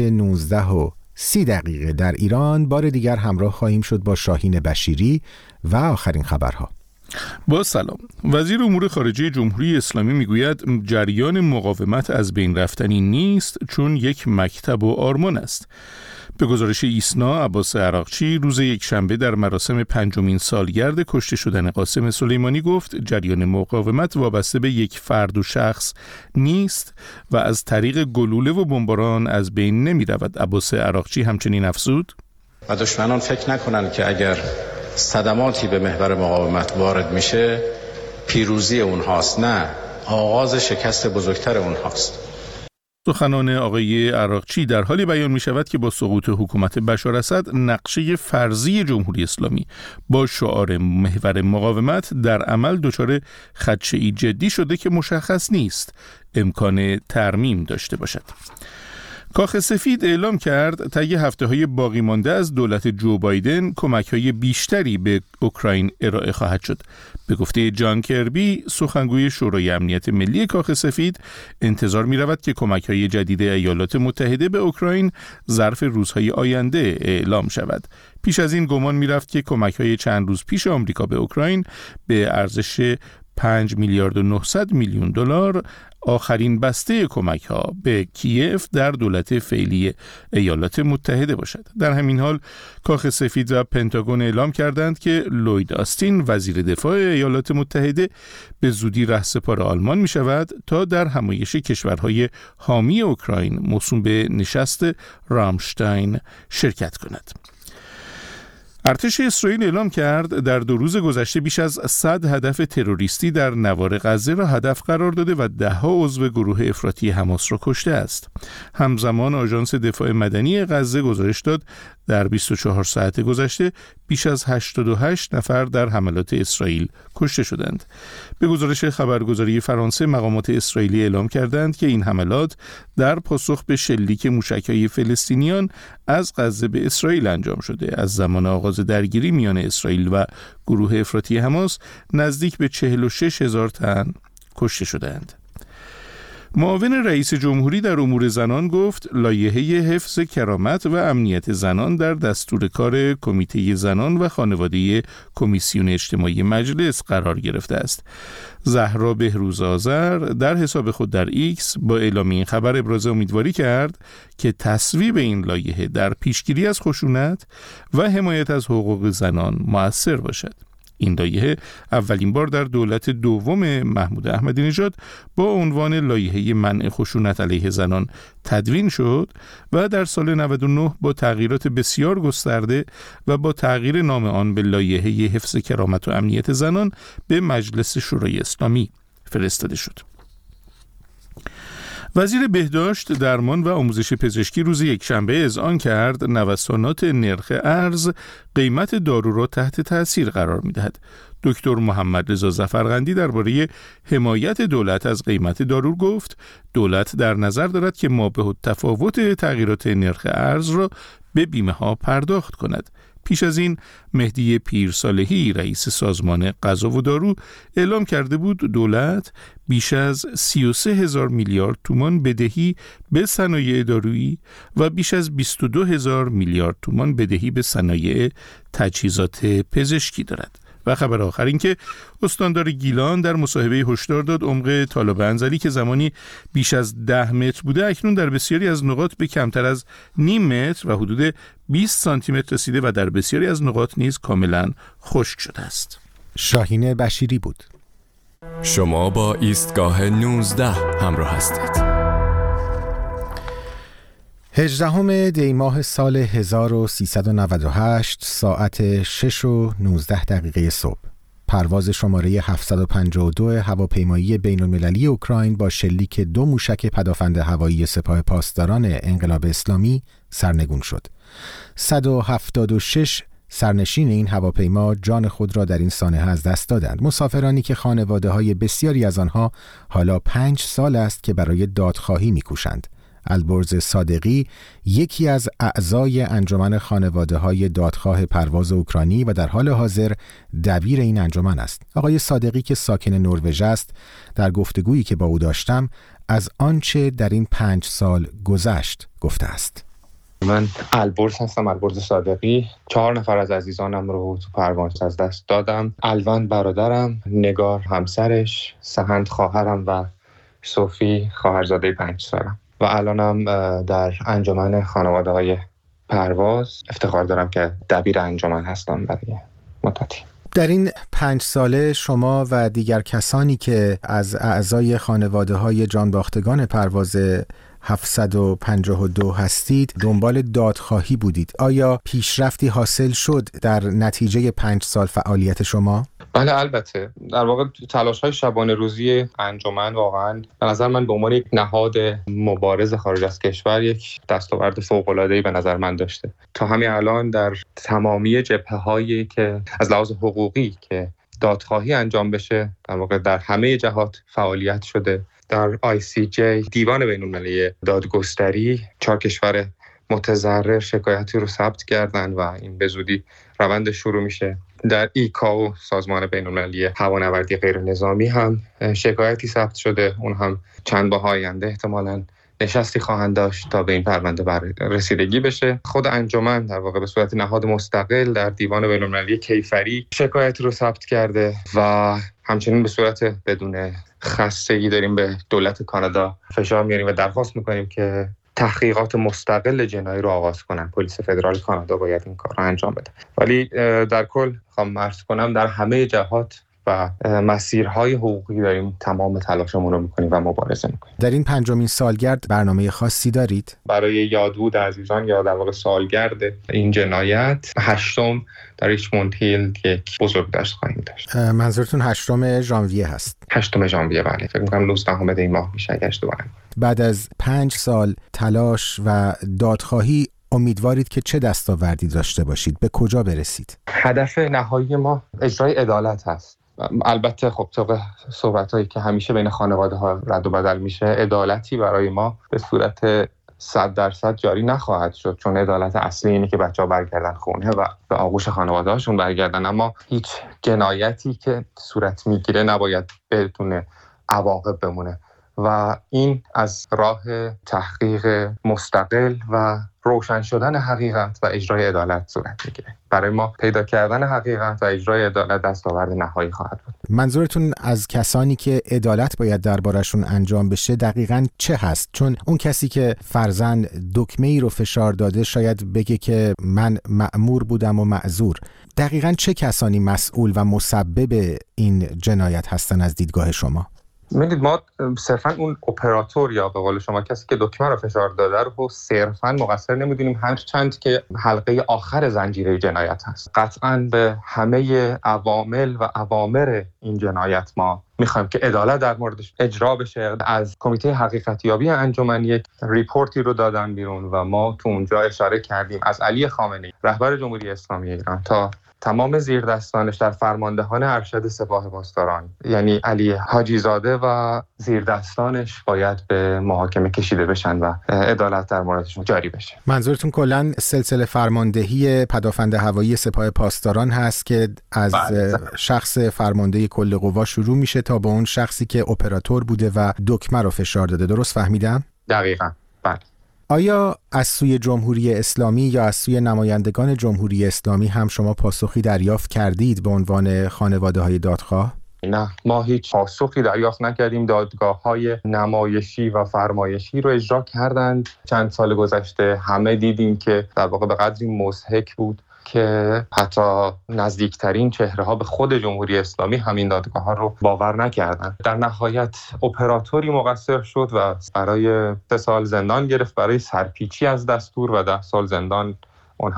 19:30 در ایران بار دیگر همراه خواهیم شد با شاهین بشیری و آخرین خبرها. با سلام. وزیر امور خارجه جمهوری اسلامی میگوید جریان مقاومت از بین رفتنی نیست چون یک مکتب و آرمان است. به گزارش ایسنا، عباس عراقچی روز یکشنبه در مراسم 5مین سالگرد کشته شدن قاسم سلیمانی گفت جریان مقاومت وابسته به یک فرد و شخص نیست و از طریق گلوله و بمباران از بین نمی رود. عباس عراقچی همچنین افزود و دشمنان فکر نکنند که اگر صدماتی به محور مقاومت وارد میشه پیروزی اونهاست، نه، آغاز شکست بزرگتر اونهاست. سخنان آقای عراقچی در حالی بیان می شود که با سقوط حکومت بشار اسد نقشه فرضی جمهوری اسلامی با شعار محور مقاومت در عمل دچار خدشه‌ای جدی شده که مشخص نیست امکان ترمیم داشته باشد. کاخ سفید اعلام کرد طی هفته‌های باقی مانده از دولت جو بایدن کمک‌های بیشتری به اوکراین ارائه خواهد شد. به گفته جان کربی، سخنگوی شورای امنیت ملی کاخ سفید، انتظار می‌رود که کمک‌های جدید ایالات متحده به اوکراین ظرف روزهای آینده اعلام شود. پیش از این گمان می‌رفت که کمک‌های چند روز پیش آمریکا به اوکراین به ارزش 5 میلیارد و 900 میلیون دلار آخرین بسته کمک‌ها به کیف در دولت فعلی ایالات متحده باشد. در همین حال کاخ سفید و پنتاگون اعلام کردند که لوید آستین وزیر دفاع ایالات متحده به زودی رهسپار آلمان می شود تا در همایش کشورهای حامی اوکراین موسوم به نشست رامشتاین شرکت کند. ارتش اسرائیل اعلام کرد در 2 روز گذشته بیش از 100 هدف تروریستی در نوار غزه را هدف قرار داده و 10 عضو گروه افراطی حماس را کشته است. همزمان آژانس دفاع مدنی غزه گزارش داد در 24 ساعت گذشته بیش از 88 نفر در حملات اسرائیل کشته شدند. به گزارش خبرگزاری فرانسه، مقامات اسرائیلی اعلام کردند که این حملات در پاسخ به شلیک موشک‌های فلسطینیان از غزه به اسرائیل انجام شده. از زمان آغاز درگیری میان اسرائیل و گروه افراطی حماس نزدیک به 46,000 تن کشته شدند. معاون رئیس جمهوری در امور زنان گفت لایحه حفظ کرامت و امنیت زنان در دستور کار کمیته زنان و خانواده کمیسیون اجتماعی مجلس قرار گرفته است. زهرا بهروز آذر در حساب خود در ایکس با اعلام این خبر ابراز امیدواری کرد که تصویب این لایحه در پیشگیری از خشونت و حمایت از حقوق زنان مؤثر باشد. این لایحه اولین بار در دولت دوم محمود احمدی نژاد با عنوان لایحه منع خشونت علیه زنان تدوین شد و در سال 99 با تغییرات بسیار گسترده و با تغییر نام آن به لایحه حفظ کرامت و امنیت زنان به مجلس شورای اسلامی فرستاده شد. وزیر بهداشت، درمان و آموزش پزشکی روز یکشنبه اذعان کرد نوسانات نرخ ارز قیمت دارو را تحت تأثیر قرار می‌دهد. دکتر محمد رضا ظفرقندی درباره حمایت دولت از قیمت دارو گفت دولت در نظر دارد که مابه تفاوت تغییرات نرخ ارز را به بیمه‌ها پرداخت کند. پیش از این مهدی پیرصالحی رئیس سازمان غذا و دارو اعلام کرده بود دولت بیش از 33,000 میلیارد تومان بدهی به صنایع دارویی و بیش از 22,000 میلیارد تومان بدهی به صنایع تجهیزات پزشکی دارد. و خبر آخر این که استاندار گیلان در مصاحبه هشدار داد عمق تالاب انزلی که زمانی بیش از 10 متر بوده اکنون در بسیاری از نقاط به کمتر از نیم متر و حدود 20 سانتی متر رسیده و در بسیاری از نقاط نیز کاملا خشک شده است. شاهین بشیری بود. شما با ایستگاه 19 همراه هستید. 18 دی ماه سال 1398 ساعت 6:19 صبح. پرواز شماره 752 هواپیمایی بین‌المللی اوکراین با شلیک 2 موشک پدافند هوایی سپاه پاسداران انقلاب اسلامی سرنگون شد. 176 سرنشین این هواپیما جان خود را در این سانحه از دست دادند. مسافرانی که خانواده‌های بسیاری از آنها حالا 5 سال است که برای دادخواهی می‌کوشند. البرز صادقی یکی از اعضای انجمن خانواده‌های دادخواه پرواز اوکراینی و در حال حاضر دبیر این انجمن است. آقای صادقی که ساکن نروژ است، در گفتگویی که با او داشتم از آنچه در این 5 سال گذشت گفته است. من البرز هستم، البرز صادقی. 4 نفر از عزیزانم رو تو پرواز از دست دادم. الوان برادرم، نگار همسرش، سهند خواهرم و صوفی خواهرزاده 5 سالم. و الانم در انجمن خانواده‌های پرواز افتخار دارم که دبیر انجمن هستم برای مدتی. در این 5 ساله شما و دیگر کسانی که از اعضای خانواده‌های جانباختگان پرواز 752 هستید دنبال دادخواهی بودید. آیا پیشرفتی حاصل شد در نتیجه 5 سال فعالیت شما؟ بله البته. در واقع تلاش‌های شبانه روزی انجمن واقعاً به نظر من به عنوان یک نهاد مبارز خارج از کشور یک دستاورد فوق‌العاده‌ای به نظر من داشته. تا همین الان در تمامی جبهه‌هایی که از لحاظ حقوقی که دادخواهی انجام بشه در واقع در همه جهات فعالیت شده. در ICJ دیوان بین‌المللی دادگستری 4 کشور متضرر شکایتی رو ثبت کردن و این به زودی روند شروع میشه. در ایکائو سازمان بین‌المللی هوانوردی غیر نظامی هم شکایتی ثبت شده، اون هم چند ماه آینده احتمالاً نشستی خواهند داشت تا به این پرونده رسیدگی بشه. خود انجمن در واقع به صورت نهاد مستقل در دیوان بین‌المللی کیفری شکایتی رو ثبت کرده و همچنین به صورت بدون خستگی داریم به دولت کانادا فشار میاریم و درخواست میکنیم که تحقیقات مستقل جنایی رو آغاز کنن. پلیس فدرال کانادا باید این کار رو انجام بده. ولی در کل خواهم عرض کنم در همه جهات و مسیرهای حقوقی داریم تمام تلاشمون رو میکنیم و مبارزه میکنیم. در این 5مین سالگرد برنامه خاصی دارید؟ برای یادبود عزیزان یا در واقع سالگرد این جنایت 8 در ریچموند هیل یک بزرگداشت خواهیم داشت. منظورتون 8 ژانویه هست؟ 8 ژانویه بله. فکر می‌کنم 19 این ماه میشه اگه اشتباه نکنم. بعد از 5 سال تلاش و دادخواهی امیدوارید که چه دستاوردی داشته باشید؟ به کجا برسید؟ هدف نهایی ما اجرای عدالت هست. البته خب طبق صحبتایی که همیشه بین خانواده‌ها رد و بدل میشه، عدالتی برای ما به صورت 100% جاری نخواهد شد، چون عدالت اصلی اینه که بچه‌ها برگردن خونه و به آغوش خانواده‌هاشون برگردن. اما هیچ جنایتی که صورت میگیره نباید بدون عواقب بمونه و این از راه تحقیق مستقل و روشن شدن حقیقت و اجرای عدالت صورت میگیره. برای ما پیدا کردن حقیقت و اجرای عدالت دستاورد نهایی خواهد بود. منظورتون از کسانی که عدالت باید دربارشون انجام بشه دقیقاً چه هست؟ چون اون کسی که فرضاً دکمه‌ای رو فشار داده شاید بگه که من مأمور بودم و معذور. دقیقاً چه کسانی مسئول و مسبب این جنایت هستن از دیدگاه شما؟ می‌دید ما صرفاً اون اپراتور یا به قول شما کسی که دکمه رو فشار داده رو صرفاً مقصر نمی‌دونیم، هرچند که حلقه آخر زنجیره جنایت هست. قطعاً به همه عوامل و اوامر این جنایت ما می‌خوایم که عدالت در موردش اجرا بشه. از کمیته حقیقتیابی انجمن یک ریپورتی رو دادن بیرون و ما تو اونجا اشاره کردیم از علی خامنه‌ای رهبر جمهوری اسلامی ایران تا تمام زیردستانش در فرماندهان ارشد سپاه پاسداران یعنی علی حاجی زاده و زیردستانش باید به محاکمه کشیده بشن و عدالت در موردشون جاری بشه. منظورتون کلاً سلسله فرماندهی پدافند هوایی سپاه پاسداران هست که از شخص فرمانده کل قوا شروع میشه تا به اون شخصی که اپراتور بوده و دکمه رو فشار داده. درست فهمیدم؟ دقیقاً بله. آیا از سوی جمهوری اسلامی یا از سوی نمایندگان جمهوری اسلامی هم شما پاسخی دریافت کردید به عنوان خانواده‌های دادخواه؟ نه، ما هیچ پاسخی دریافت نکردیم. دادگاه‌های نمایشی و فرمایشی رو اجرا کردند. چند سال گذشته همه دیدیم که در واقع به قدری مضحک بود که حتی نزدیکترین چهره‌ها به خود جمهوری اسلامی همین دادگاه‌ها رو باور نکردند. در نهایت اپراتوری مقصر شد و برای 3 سال زندان گرفت برای سرپیچی از دستور و 10 سال زندان، اون هم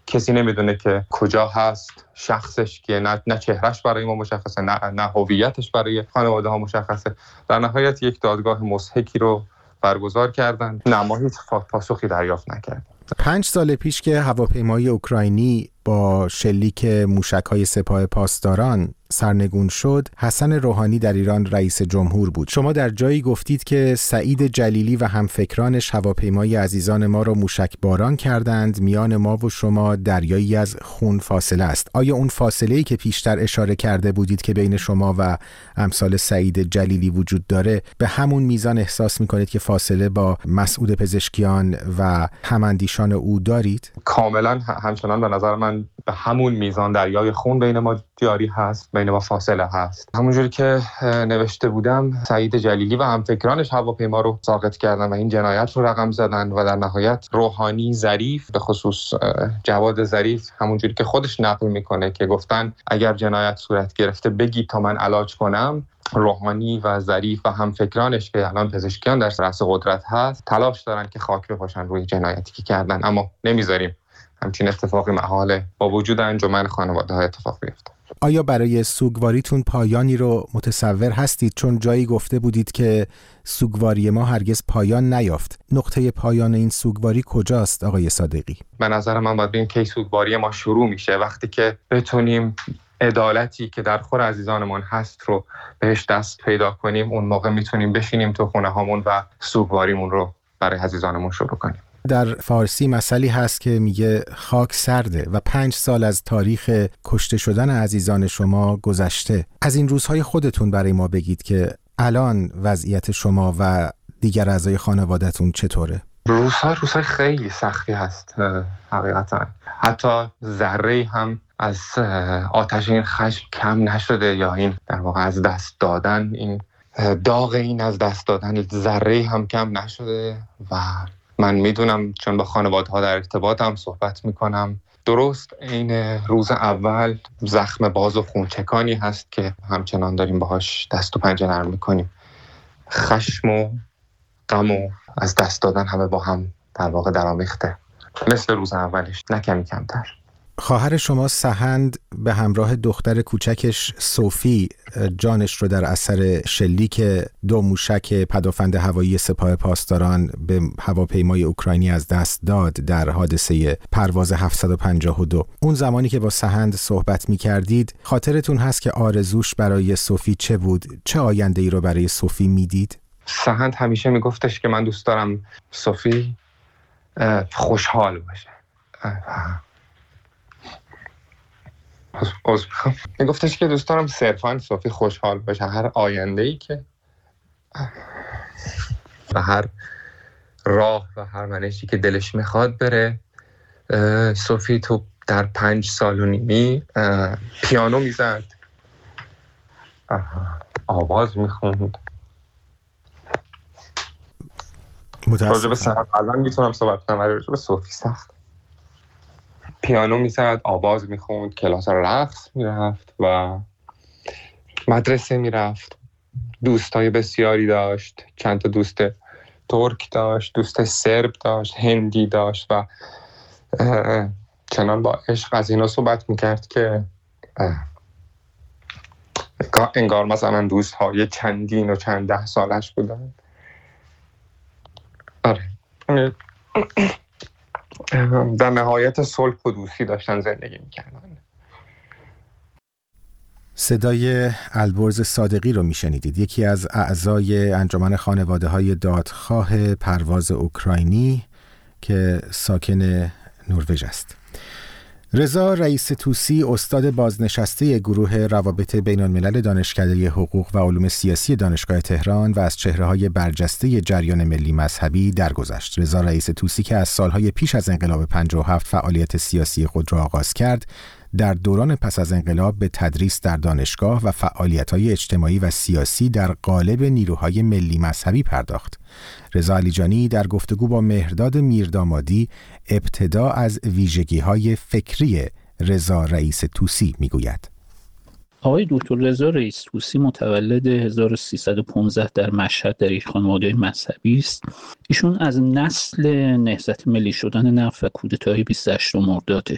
کسی نمیدونه که کجا هست، شخصش که نه چهرش برای ما مشخصه، نه هویتش برای خانواده ها مشخصه. در نهایت یک دادگاه مضحکی رو برگزار کردن، اما هیچ پاسخی دریافت نکرد. 5 سال پیش که هواپیمای اوکراینی با شلیک موشک‌های سپاه پاسداران سرنگون شد، حسن روحانی در ایران رئیس جمهور بود. شما در جایی گفتید که سعید جلیلی و همفکرانش هواپیمای عزیزان ما را موشک باران کردند، میان ما و شما دریایی از خون فاصله است. آیا اون فاصله‌ای که پیشتر اشاره کرده بودید که بین شما و امثال سعید جلیلی وجود داره، به همون میزان احساس می‌کنید که فاصله با مسعود پزشکیان و هماندیشان او دارید؟ کاملا همچنان به نظر من به همون میزان دریای خون بین ما جاری هست، بین ما فاصله هست. همونجوری که نوشته بودم، سعید جلیلی و همفکرانش هواپیما رو ساقط کردن و این جنایت رو رقم زدن و در نهایت روحانی، ظریف، به خصوص جواد ظریف، همونجوری که خودش نقل میکنه که گفتن اگر جنایت صورت گرفته بگید تا من علاج کنم. روحانی و ظریف و همفکرانش که الان پزشکیان در رأس قدرت هست تلاش دارن که خاک بپاشن روی جنایتی که کردن، اما نمیذاریم همچین اتفاقی محاله با وجود انجمن خانواده ها اتفاق بیفته. آیا برای سوگواریتون پایانی رو متصور هستید؟ چون جایی گفته بودید که سوگواری ما هرگز پایان نیافت. نقطه پایان این سوگواری کجاست آقای صادقی؟ به نظر من باید بگیم که سوگواری ما شروع میشه وقتی که بتونیم عدالتی که در خور عزیزانمون هست رو بهش دست پیدا کنیم. اون موقع میتونیم بشینیم تو خونه هامون و سوگواریمون رو برای عزیزانمون شروع کنیم. در فارسی مثلی هست که میگه خاک سرده و 5 سال از تاریخ کشته شدن عزیزان شما گذشته. از این روزهای خودتون برای ما بگید که الان وضعیت شما و دیگر اعضای خانواده‌تون چطوره؟ روزهای خیلی سختی هست حقیقتا. حتی ذره هم از آتش این خشم کم نشده، یا این در واقع از دست دادن، این داغ این از دست دادن ذره هم کم نشده. و من میدونم چون با خانواده‌ها در ارتباطم، صحبت میکنم، درست این روز اول زخم باز و خونچکانی هست که همچنان داریم باهاش دست و پنجه نرم میکنیم. خشم و غم و از دست دادن همه با هم در واقع درآمیخته، مثل روز اولش، نه کمی کمتر. خواهر شما سحند به همراه دختر کوچکش صوفی جانش رو در اثر شلیک 2 موشک پدافند هوایی سپاه پاسداران به هواپیمای اوکراینی از دست داد در حادثه پرواز 752. اون زمانی که با سحند صحبت می کردید، خاطرتون هست که آرزوش برای صوفی چه بود؟ چه آینده‌ای رو برای صوفی میدید؟ سحند همیشه میگفتش که من دوست دارم صوفی خوشحال باشه. میگفتش که دوست دارم صرفاً صوفی خوشحال باشه. هر آینده‌ای که و هر راه و هر منشی که دلش میخواد بره. صوفی تو در 5 سال و نیمی پیانو میزد، آواز میخوند. راجع به سحند الان میتونم صحبت کنم، ولی راجع به صوفی سخت. پیانو میزد، آواز میخوند، کلاس رقص میرفت و مدرسه میرفت. دوستای بسیاری داشت، چند تا دوست ترک داشت، دوست سرب داشت، هندی داشت و چنان با عشق از اینا صحبت میکرد که انگار مثلا دوستهای چندین و چند 10 سالش بودن. آره، در نهایت صلح و دوستی داشتن زندگی میکردن. صدای البرز صادقی رو میشنیدید، یکی از اعضای انجمن خانواده‌های دادخواه پرواز اوکراینی که ساکن نروژ است. رضا رئیس طوسی، استاد بازنشسته گروه روابط بین‌الملل دانشکده حقوق و علوم سیاسی دانشگاه تهران و از چهره‌های برجسته جریان ملی مذهبی درگذشت. رضا رئیس طوسی که از سالهای پیش از انقلاب 57 فعالیت سیاسی خود را آغاز کرد، در دوران پس از انقلاب به تدریس در دانشگاه و فعالیت‌های اجتماعی و سیاسی در قالب نیروهای ملی مذهبی پرداخت. رضا علیجانی در گفتگو با مهرداد میردامادی ابتدا از ویژگی‌های فکری رضا رئیس طوسی میگوید. آقای دکتر رضا رئیس طوسی متولد 1315 در مشهد در یک خانواده مذهبی است. ایشون از نسل نهضت ملی شدن نفت و کودتای 28 مرداده.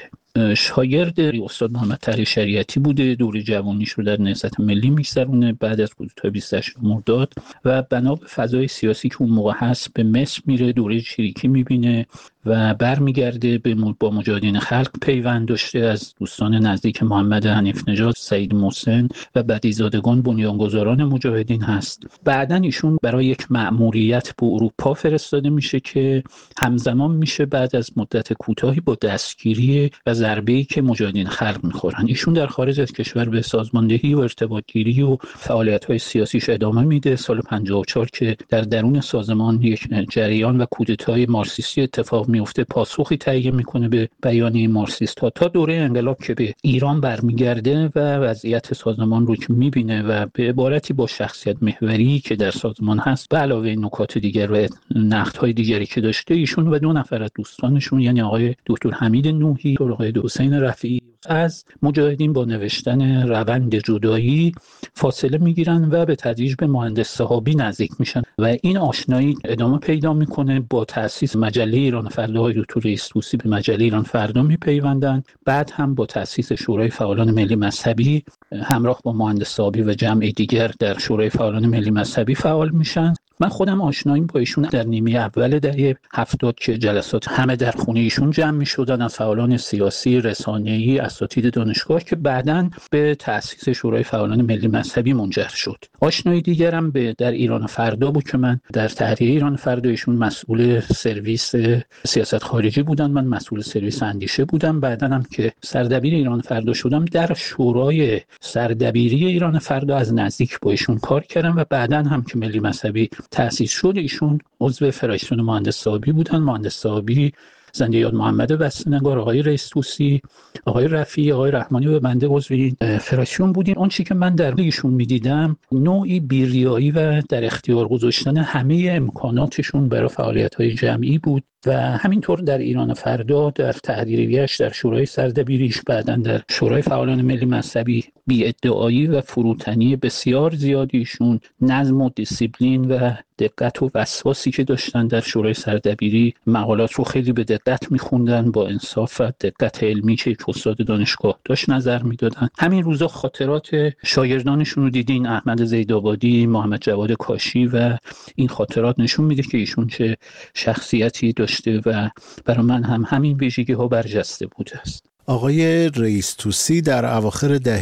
شاگرد استاد محمد تقی شریعتی بوده، دوره جوانیش رو در نهضت ملی میگذرونه بعد از کودتای 28 مرداد و بنا به فضای سیاسی که اون موقع هست به مصر میره، دوره چریکی میبینه و برمیگرده با مجاهدین خلق پیوند داشته. از دوستان نزدیک محمد حنیف نژاد، سعید محسن و بدیزادگان بنیانگذاران مجاهدین هست. بعدن ایشون برای یک مأموریت به اروپا فرستاده میشه که همزمان میشه بعد از مدت کوتاهی با دستگیری و ضربه‌ای که مجاهدین خلق میخورن. ایشون در خارج از کشور به سازماندهی و ارتباطگیری و فعالیت‌های سیاسیش ادامه میده. سال 54 که در درون سازمان یک جریان و کودتای مارکسیستی اتفاق میفته، پاسخی تهیه میکنه به بیانیه مارکسیست‌ها تا دوره انقلاب که به ایران برمیگرده و وضعیت سازمان رو که میبینه و به عبارتی با شخصیت محوری که در سازمان هست به علاوه نکات دیگر و نقدهای دیگری که داشته، ایشون و 2 نفر از دوستانشون یعنی آقای دکتر حمید نوحی و آقای حسین رفیعی از مجاهدین با نوشتن روند جدایی فاصله میگیرن و به تدریج به مهندس صحابی نزدیک میشن و این آشنایی ادامه پیدا میکنه. با تأسیس مجله ایران فردا های دکتر رئیس طوسی به مجله ایران فردا میپیوندن. بعد هم با تأسیس شورای فعالان ملی مذهبی همراه با مهندس صحابی و جمع دیگر در شورای فعالان ملی مذهبی فعال میشن. من خودم آشناییم با ایشون در نیمه اول دهه 70 که جلسات همه در خونه ایشون جمع می‌شدن از فعالان سیاسی، رسانه‌ای، اساتید دانشگاه که بعداً به تأسیس شورای فعالان ملی مذهبی منجر شد. آشنایی دیگرم در ایران فردا بود که من در تحریه ایران فردا ایشون مسئول سرویس سیاست خارجی بودن، من مسئول سرویس اندیشه بودم. بعداً هم که سردبیر ایران فردا شدم در شورای سردبیری ایران فردا از نزدیک با ایشون کار کردم و بعداً هم که ملی مذهبی تأسیس شد ایشون عضو فراکسیون مهندس صحابی بودن. مهندس صحابی زنده یاد محمد بسته‌نگار، آقای رئیس طوسی، آقای رفیعی، آقای رحمانی و بنده عضو فراکسیون بودیم. اون چی که من در ایشون می‌دیدم نوعی بی‌ریایی و در اختیار گذاشتن همه امکاناتشون برای فعالیت‌های جمعی بود و همینطور در ایران فردا در تحریریه‌اش در شورای سردبیریش بعداً در شورای فعالان ملی مذهبی بی‌ادعایی و فروتنی بسیار زیادیشون، نظم و دیسیپلین و دقت و وسواسی که داشتن در شورای سردبیری، مقالات رو خیلی به دقت می‌خوندن، با انصاف و دقت علمی که یک استاد دانشگاه داشت نظر می‌دادن. همین روزا خاطرات شاگردانشون رو دیدین، احمد زیدآبادی، محمد جواد کاشی و این خاطرات نشون میده که ایشون چه شخصیتی داشته و برای من هم همین ویژگی‌ها برجسته بوده است. آقای رئیس طوسی در اواخر دهه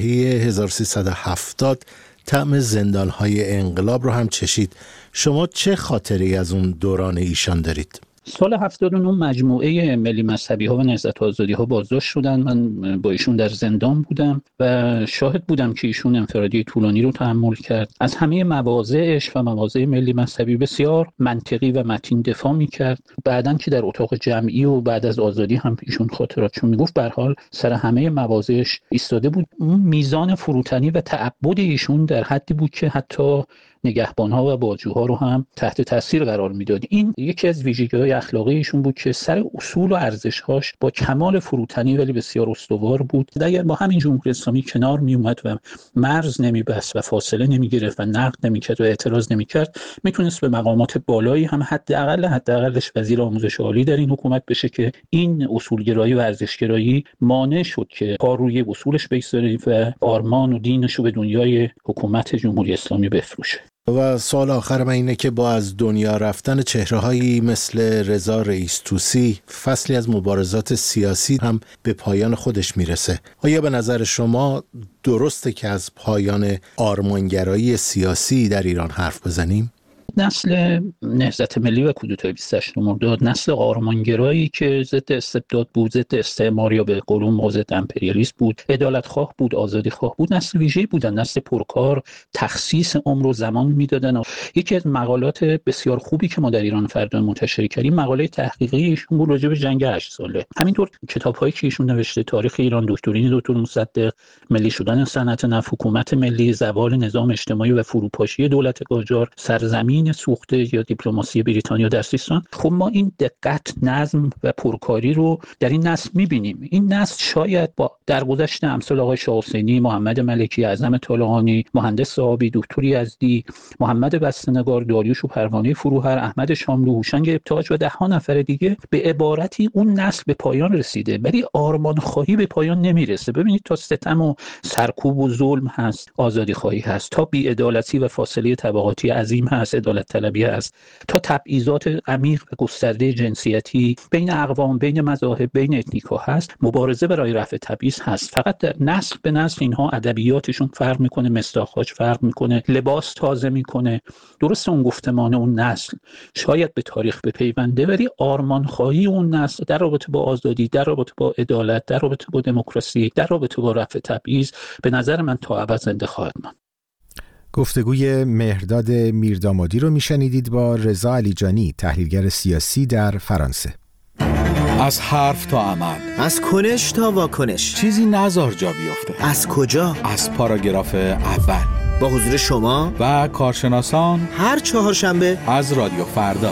1370 طعم زندان‌های انقلاب رو هم چشید. شما چه خاطری از اون دوران ایشان دارید؟ سال 79 مجموعه ملی مذهبی ها و نهضت آزادی ها بازداشت شدن. من با ایشون در زندان بودم و شاهد بودم که ایشون انفرادی طولانی رو تحمل کرد. از همه مواضعش و مواضع ملی مذهبی بسیار منطقی و متین دفاع می‌کرد. بعدن که در اتاق جمعی و بعد از آزادی هم ایشون خاطراتشون میگفت، به هر حال سر همه مواضعش ایستاده بود. اون میزان فروتنی و تعبد ایشون در حدی بود که حتی نگهبان‌ها و بازجوها رو هم تحت تاثیر قرار میداد. این یکی از ویژگی‌های اخلاقی ایشون بود که سر اصول و ارزش‌هاش با کمال فروتنی ولی بسیار استوار بود. اگر با همین جمهوری اسلامی کنار میومد و مرز نمیبست و فاصله نمیگرفت و نقد نمیکرد و اعتراض نمیکرد، میتونست به مقامات بالایی هم حداقلش وزیر آموزش عالی در این حکومت بشه که این اصولگرایی و ارزشگرایی مانع شد که کار روی اصولش بگذاره و آرمان و دینش رو به دنیای حکومت جمهوری اسلامی بفروشه. و سوال آخر من اینه که با از دنیا رفتن چهره‌هایی مثل رضا رئیس طوسی فصلی از مبارزات سیاسی هم به پایان خودش میرسه. آیا به نظر شما درسته که از پایان آرمانگرایی سیاسی در ایران حرف بزنیم؟ نسل نهضت ملی و کودتای 28 مرداد نسل آرمانگرایی که ضد استبداد بود، ضد استعمار یا به قولون ضد امپریالیسم بود، عدالت‌خواه بود، آزادی‌خواه بود، نسل ویژه‌ای بودن، نسل پرکار، تخصیص عمر و زمان میدادن. یکی از مقالات بسیار خوبی که ما در ایران فردا منتشر کردیم مقاله تحقیقی ایشون بود راجع به جنگ 8 ساله. همینطور کتاب‌هایی که ایشون نوشته، تاریخ ایران، دکترین دکتر مصدق، ملی شدن صنعت نفت، حکومت ملی، زوال نظام اجتماعی و فروپاشی دولت قاجار، سرزمین آیین سوخته یا دیپلماسی بریتانیا در سیستان، خب ما این دقت، نظم و پرکاری رو در این نسل می‌بینیم. این نسل شاید با درگذشت امثال آقای شاه حسینی، محمد ملکی، اعظم طالقانی، مهندس صاحبی، دکتر یزدی، محمد بسته‌نگار، داریوش و پروانه فروهر، احمد شاملو، هوشنگ ابتهاج و ده‌ها نفر دیگه به عبارتی اون نسل به پایان رسیده، ولی آرمان خواهی به پایان نمیرسه. ببینید تا ستم و سرکوب و ظلم هست، آزادی خواهی هست، تا بی‌عدالتی و فاصله طبقاتی عظیم هست، عدالت طلبی هست، تا تبعیضات عمیق و گسترده جنسیتی بین اقوام، بین مذاهب، بین اتنیک‌ها هست. مبارزه برای رفع تبعیض هست. فقط در نسل به نسل اینها ادبیاتشون فرق میکنه، مصداق‌هاش فرق میکنه، لباس تازه میکنه. درسته اون گفتمان اون نسل شاید به تاریخ بپیونده، ولی آرمان خواهی اون نسل در رابطه با آزادی، در رابطه با عدالت، در رابطه با دموکراسی، در رابطه با رفع تبعیض به نظر من تا ابد زنده خواهد ماند. گفتگوی مهرداد میردامادی رو میشنیدید با رضا علیجانی، تحلیلگر سیاسی در فرانسه. از حرف تا عمل، از کنش تا واکنش، چیزی نذار جا بیفته. از کجا؟ از پاراگراف اول، با حضور شما و کارشناسان، هر چهارشنبه از رادیو فردا.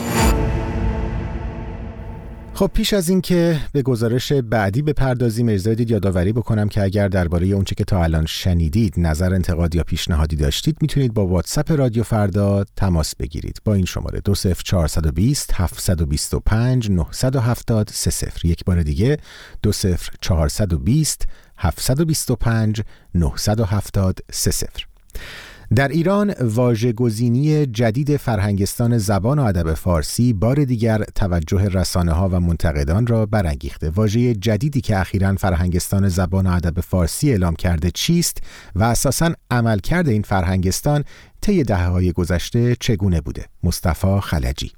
خب پیش از این که به گزارش بعدی بپردازیم، اجازه بدید یادآوری بکنم که اگر درباره اونچه که تا الان شنیدید نظر، انتقاد یا پیشنهادی داشتید، میتونید با واتساپ رادیو فردا تماس بگیرید با این شماره 20420 725 970 30. یک بار دیگه 20420 725 970 30. در ایران واژه‌گزینی جدید فرهنگستان زبان و ادب فارسی بار دیگر توجه رسانه‌ها و منتقدان را برانگیخته. واژه جدیدی که اخیراً فرهنگستان زبان و ادب فارسی اعلام کرده چیست و اساساً عملکرد این فرهنگستان طی دهه‌های گذشته چگونه بوده؟ مصطفی خلجی.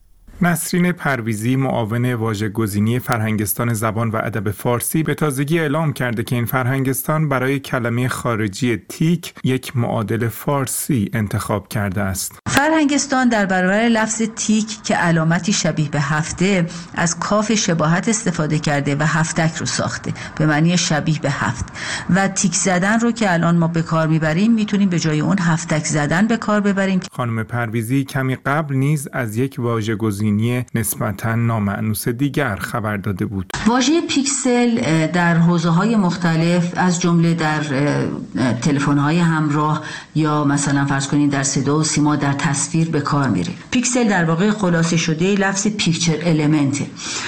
نسرین پرویزی، معاون واژه‌گزینی فرهنگستان زبان و ادب فارسی، به تازگی اعلام کرده که این فرهنگستان برای کلمه خارجی تیک یک معادل فارسی انتخاب کرده است. فرهنگستان در برابر لفظ تیک که علامتی شبیه به هفته از کاف شباهت استفاده کرده و هفتک رو ساخته به معنی شبیه به هفت، و تیک زدن رو که الان ما به کار میبریم میتونیم به جای اون هفتک زدن به کار ببریم. خانم پرویزی کمی قبل نیز از یک واژه‌گزینی نسبتاً نامأنوس دیگر خبر داده بود. واژه پیکسل در حوزه‌های مختلف از جمله در تلفن‌های همراه یا مثلا فرض کنید در صدا و سیما، در تصویر به کار میره. پیکسل در واقع خلاصه شده لفظ پیکچر المنت.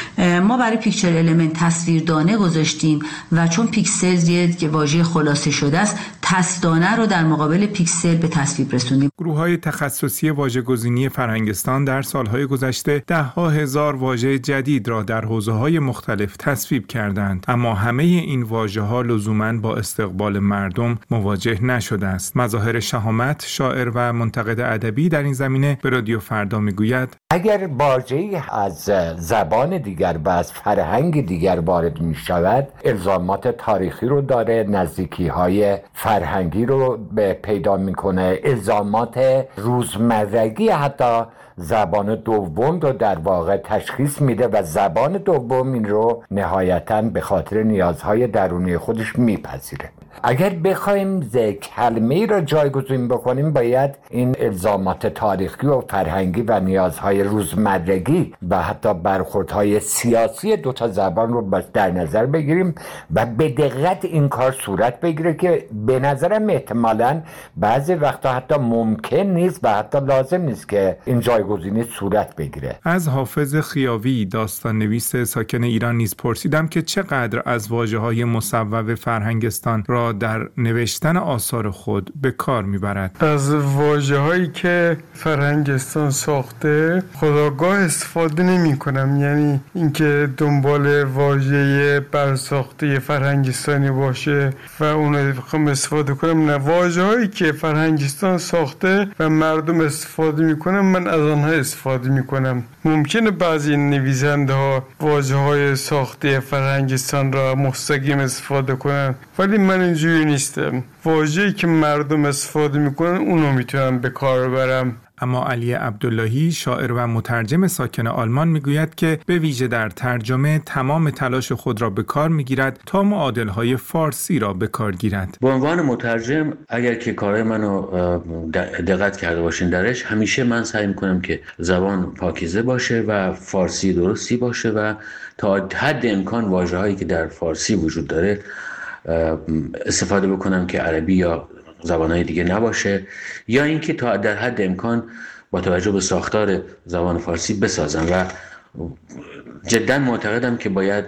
ما برای پیکچر المنت تصویردانه گذاشتیم و چون پیکسل یک واژه خلاصه شده است، تصدانه رو در مقابل پیکسل به تصویب رسوندیم. گروه‌های تخصصی واژه‌گزینی فرهنگستان در سال‌های گذشته ده‌ها هزار واژه جدید را در حوزه‌های مختلف تصویب کردند، اما همه این واژه‌ها لزوماً با استقبال مردم مواجه نشده است. مظاهر شهامت، شاعر و منتقد ادبی در این زمینه به رادیو فردا میگوید: اگر واژه‌ای از زبان دیگر و از فرهنگ دیگر وارد می‌شود، الزامات تاریخی رو داره، نزدیکی‌های فرهنگی رو پیدا می‌کنه، الزامات روزمرگی حتی زبان دوم رو در واقع تشخیص میده و زبان دوم این رو نهایتاً به خاطر نیازهای درونی خودش میپذیره. اگر بخوایم کلمه‌ای را جایگزین بکنیم، باید این الزامات تاریخی و فرهنگی و نیازهای روزمرگی و حتی برخوردهای سیاسی دوتا زبان رو در نظر بگیریم و به دقت این کار صورت بگیره که به نظرم احتمالاً بعضی وقتا حتی ممکن نیست و حتی لازم نیست که این جایگزینی صورت بگیره. از حافظ خیاوی، داستان نویس ساکن ایران، نیز پرسیدم که چقدر از واژه‌های مصوب فرهنگستان را در نوشتن آثار خود به کار میبرد. از واژه‌هایی که فرهنگستان ساخته خودآگاه استفاده نمی‌کنم، یعنی اینکه دنبال واژه برساخته فرهنگستانی باشه و اون رو بخوام استفاده کنم. نه، واژه‌هایی که فرهنگستان ساخته و مردم استفاده می‌کنن من از آنها استفاده می‌کنم. ممکنه بعضی نویسنده‌ها واژه‌های ساخته فرهنگستان را مستقیم استفاده کنن، ولی من اینجوری نیستم. واژه‌ای که مردم استفاده میکنن اونو میتونم به کار برم. اما علی عبداللهی شاعر و مترجم ساکن آلمان میگوید که به ویژه در ترجمه تمام تلاش خود را به کار میگیرد تا معادلهای فارسی را به کار گیرد. به عنوان مترجم اگر که کارهای منو دقت کرده باشین درش، همیشه من سعی میکنم که زبان پاکیزه باشه و فارسی درستی باشه و تا حد امکان واژه‌هایی که در فارسی وجود داره استفاده بکنم که عربی یا زبانهای دیگه نباشه، یا اینکه تا در حد امکان با توجه به ساختار زبان فارسی بسازم و جدا معتقدم که باید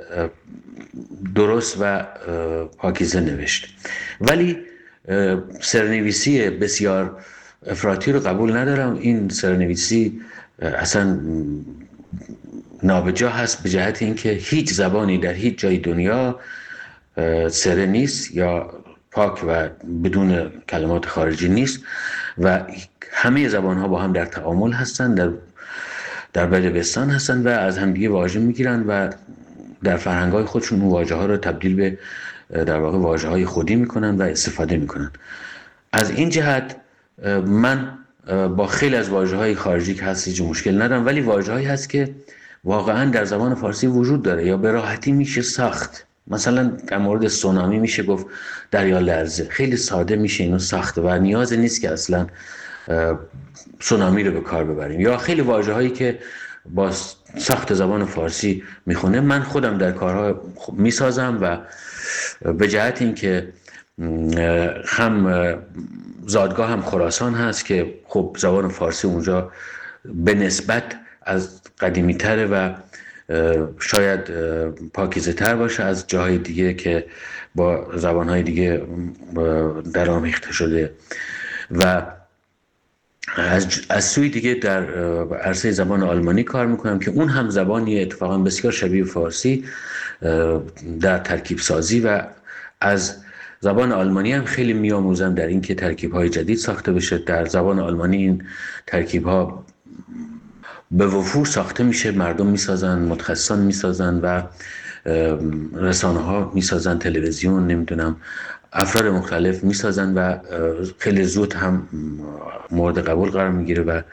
درست و پاکیزه نوشت. ولی سرنویسی بسیار افراطی رو قبول ندارم. این سرنویسی اصلا نابجا هست به جهت اینکه هیچ زبانی در هیچ جای دنیا سره نیست یا پاک و بدون کلمات خارجی نیست و همه زبان‌ها با هم در تعامل هستند، در بدبستان هستند و از همدیگه واژه میگیرن و در فرهنگ‌های خودشون اون واژه‌ها رو تبدیل به در واقع واژه‌های خودی میکنن و استفاده میکنن. از این جهت من با خیلی از واژه‌های خارجی که هست هیچ مشکل ندارم، ولی واژه‌هایی هست که واقعا در زبان فارسی وجود داره یا به راحتی میشه ساخت. مثلا در مورد سونامی میشه گفت دریا لرزه، خیلی ساده میشه اینو ساخت و نیاز نیست که اصلا سونامی رو به کار ببریم. یا خیلی واژه‌هایی که با ساخت زبان فارسی میخونه من خودم در کارها میسازم و به جهت این که هم زادگاه هم خراسان هست که خب زبان فارسی اونجا به نسبت از قدیمی تره و شاید پاکیزه تر باشه از جاهای دیگه که با زبانهای دیگه درآمیخته شده و از سوی دیگه در عرصه زبان آلمانی کار میکنم که اون هم زبانی اتفاقا بسیار شبیه فارسی در ترکیب سازی و از زبان آلمانی هم خیلی میآموزم در این که ترکیب‌های جدید ساخته بشه. در زبان آلمانی این ترکیب‌ها به وفور ساخته میشه، مردم میسازن، متخصصان میسازن و رسانه‌ها میسازن، تلویزیون نمیدونم افراد مختلف میسازن و خیلی زود هم مورد قبول قرار میگیره و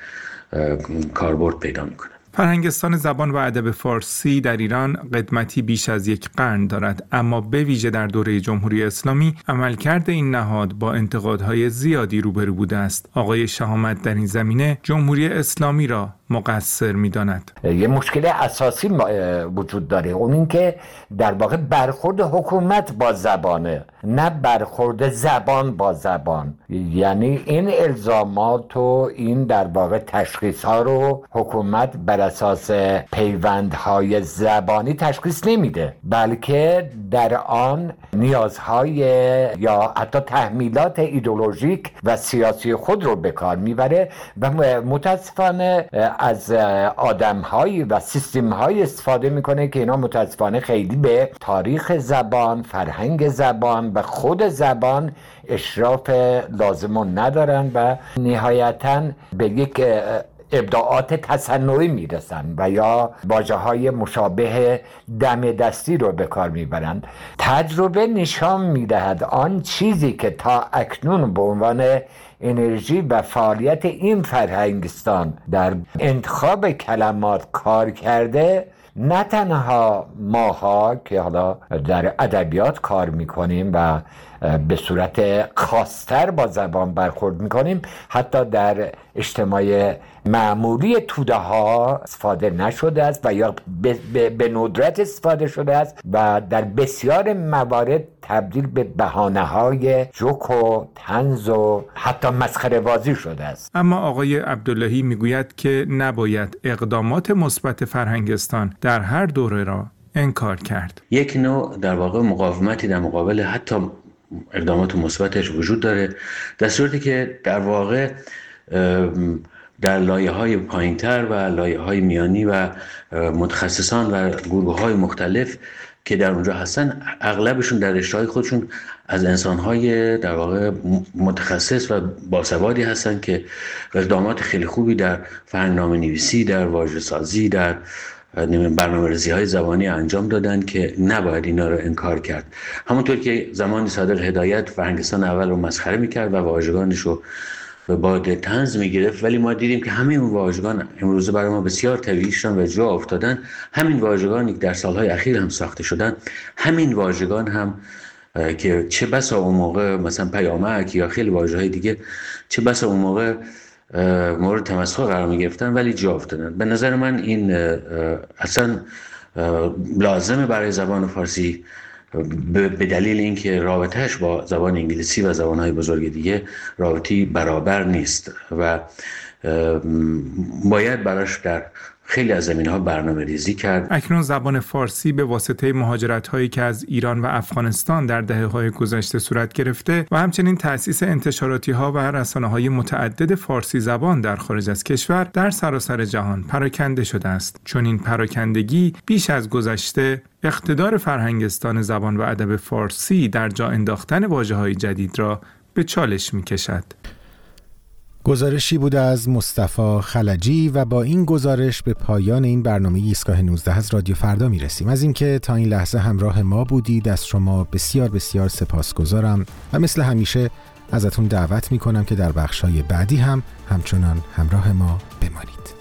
کاربرد پیدا میکنه. فرهنگستان زبان و ادب فارسی در ایران قدمتی بیش از یک قرن دارد، اما به ویژه در دوره جمهوری اسلامی عملکرد این نهاد با انتقادهای زیادی روبرو بوده است. آقای شهامت در این زمینه جمهوری اسلامی را مقصر می‌داند. یه مشکل اساسی وجود داره، اون این که در واقع برخورد حکومت با زبانه، نه برخورد زبان با زبان. یعنی این الزامات و این در واقع تشخیص‌ها رو حکومت بر اساس پیوندهای زبانی تشخیص نمیده، بلکه در آن نیازهای یا حتی تحمیلات ایدئولوژیک و سیاسی خود رو به کار میبره و متاسفانه از آدم‌های و سیستم‌های استفاده میکنه که اینا متاسفانه خیلی به تاریخ زبان، فرهنگ زبان و خود زبان اشراف لازم ندارن و نهایتاً به یک ابداعات تصنعی میرسن و یا واژه‌های مشابه دم دستی رو به کار میبرند. تجربه نشان میدهد آن چیزی که تا اکنون به عنوان انرژی و فعالیت این فرهنگستان در انتخاب کلمات کار کرده، نه تنها ماها که حالا در ادبیات کار میکنیم و به صورت خاص‌تر با زبان برخورد میکنیم، حتی در اجتماع معمولی توده ها استفاده نشده است و یا به ندرت استفاده شده است و در بسیار موارد تبدیل به بهانه‌های جوک و طنز و حتی مسخره بازی شده است. اما آقای عبداللهی میگوید که نباید اقدامات مثبت فرهنگستان در هر دوره را انکار کرد. یک نوع در واقع مقاومتی در مقابل حتی اقدامات مثبتش وجود داره، در صورتی که در واقع در لایه‌های پایین‌تر و لایه‌های میانی و متخصصان و گروه‌های مختلف که در اونجا هستن، اغلبشون در رشته‌های خودشون از انسان‌های در واقع متخصص و باسوادی هستن که اقدامات خیلی خوبی در فرهنگنامه‌نویسی، در واژه‌سازی، در برنامه‌ریزی‌های زبانی انجام دادن که نباید اینا رو انکار کرد. همونطور که زمانی صادر هدایت فرهنگستان اول رو مسخره میکرد و واژگانش رو به باد طنز میگرفت، ولی ما دیدیم که همه اون واژگان امروزه برای ما بسیار طبیعی شدن و جا افتادن. همین واژگانی که در سالهای اخیر هم ساخته شدن، همین واژگان هم که چه بسا اون موقع مثلا پیامک یا خیلی واژه‌های دیگه چه بسا اون موقع مورد تمسخر قرار می‌گرفتن ولی جا افتادن. به نظر من این اصلا لازمه برای زبان فارسی به دلیل اینکه رابطهش با زبان انگلیسی و زبان‌های بزرگ دیگه رابطی برابر نیست و باید براش در خیلی از زمینه‌ها برنامه ریزی کرد. اکنون زبان فارسی به واسطه مهاجرت‌هایی که از ایران و افغانستان در دهه‌های گذشته صورت گرفته و همچنین تأسیس انتشاراتی‌ها و رسانه‌های متعدد فارسی زبان در خارج از کشور در سراسر جهان پراکنده شده است. چون این پراکندگی بیش از گذشته اقتدار فرهنگستان زبان و ادب فارسی در جا انداختن واژه‌های جدید را به چالش می‌کشد. گزارشی بود از مصطفی خلجی و با این گزارش به پایان این برنامه ایستگاه 19 از رادیو فردا میرسیم. از اینکه تا این لحظه همراه ما بودید از شما بسیار بسیار سپاسگزارم و مثل همیشه ازتون دعوت میکنم که در بخش‌های بعدی هم همچنان همراه ما بمانید.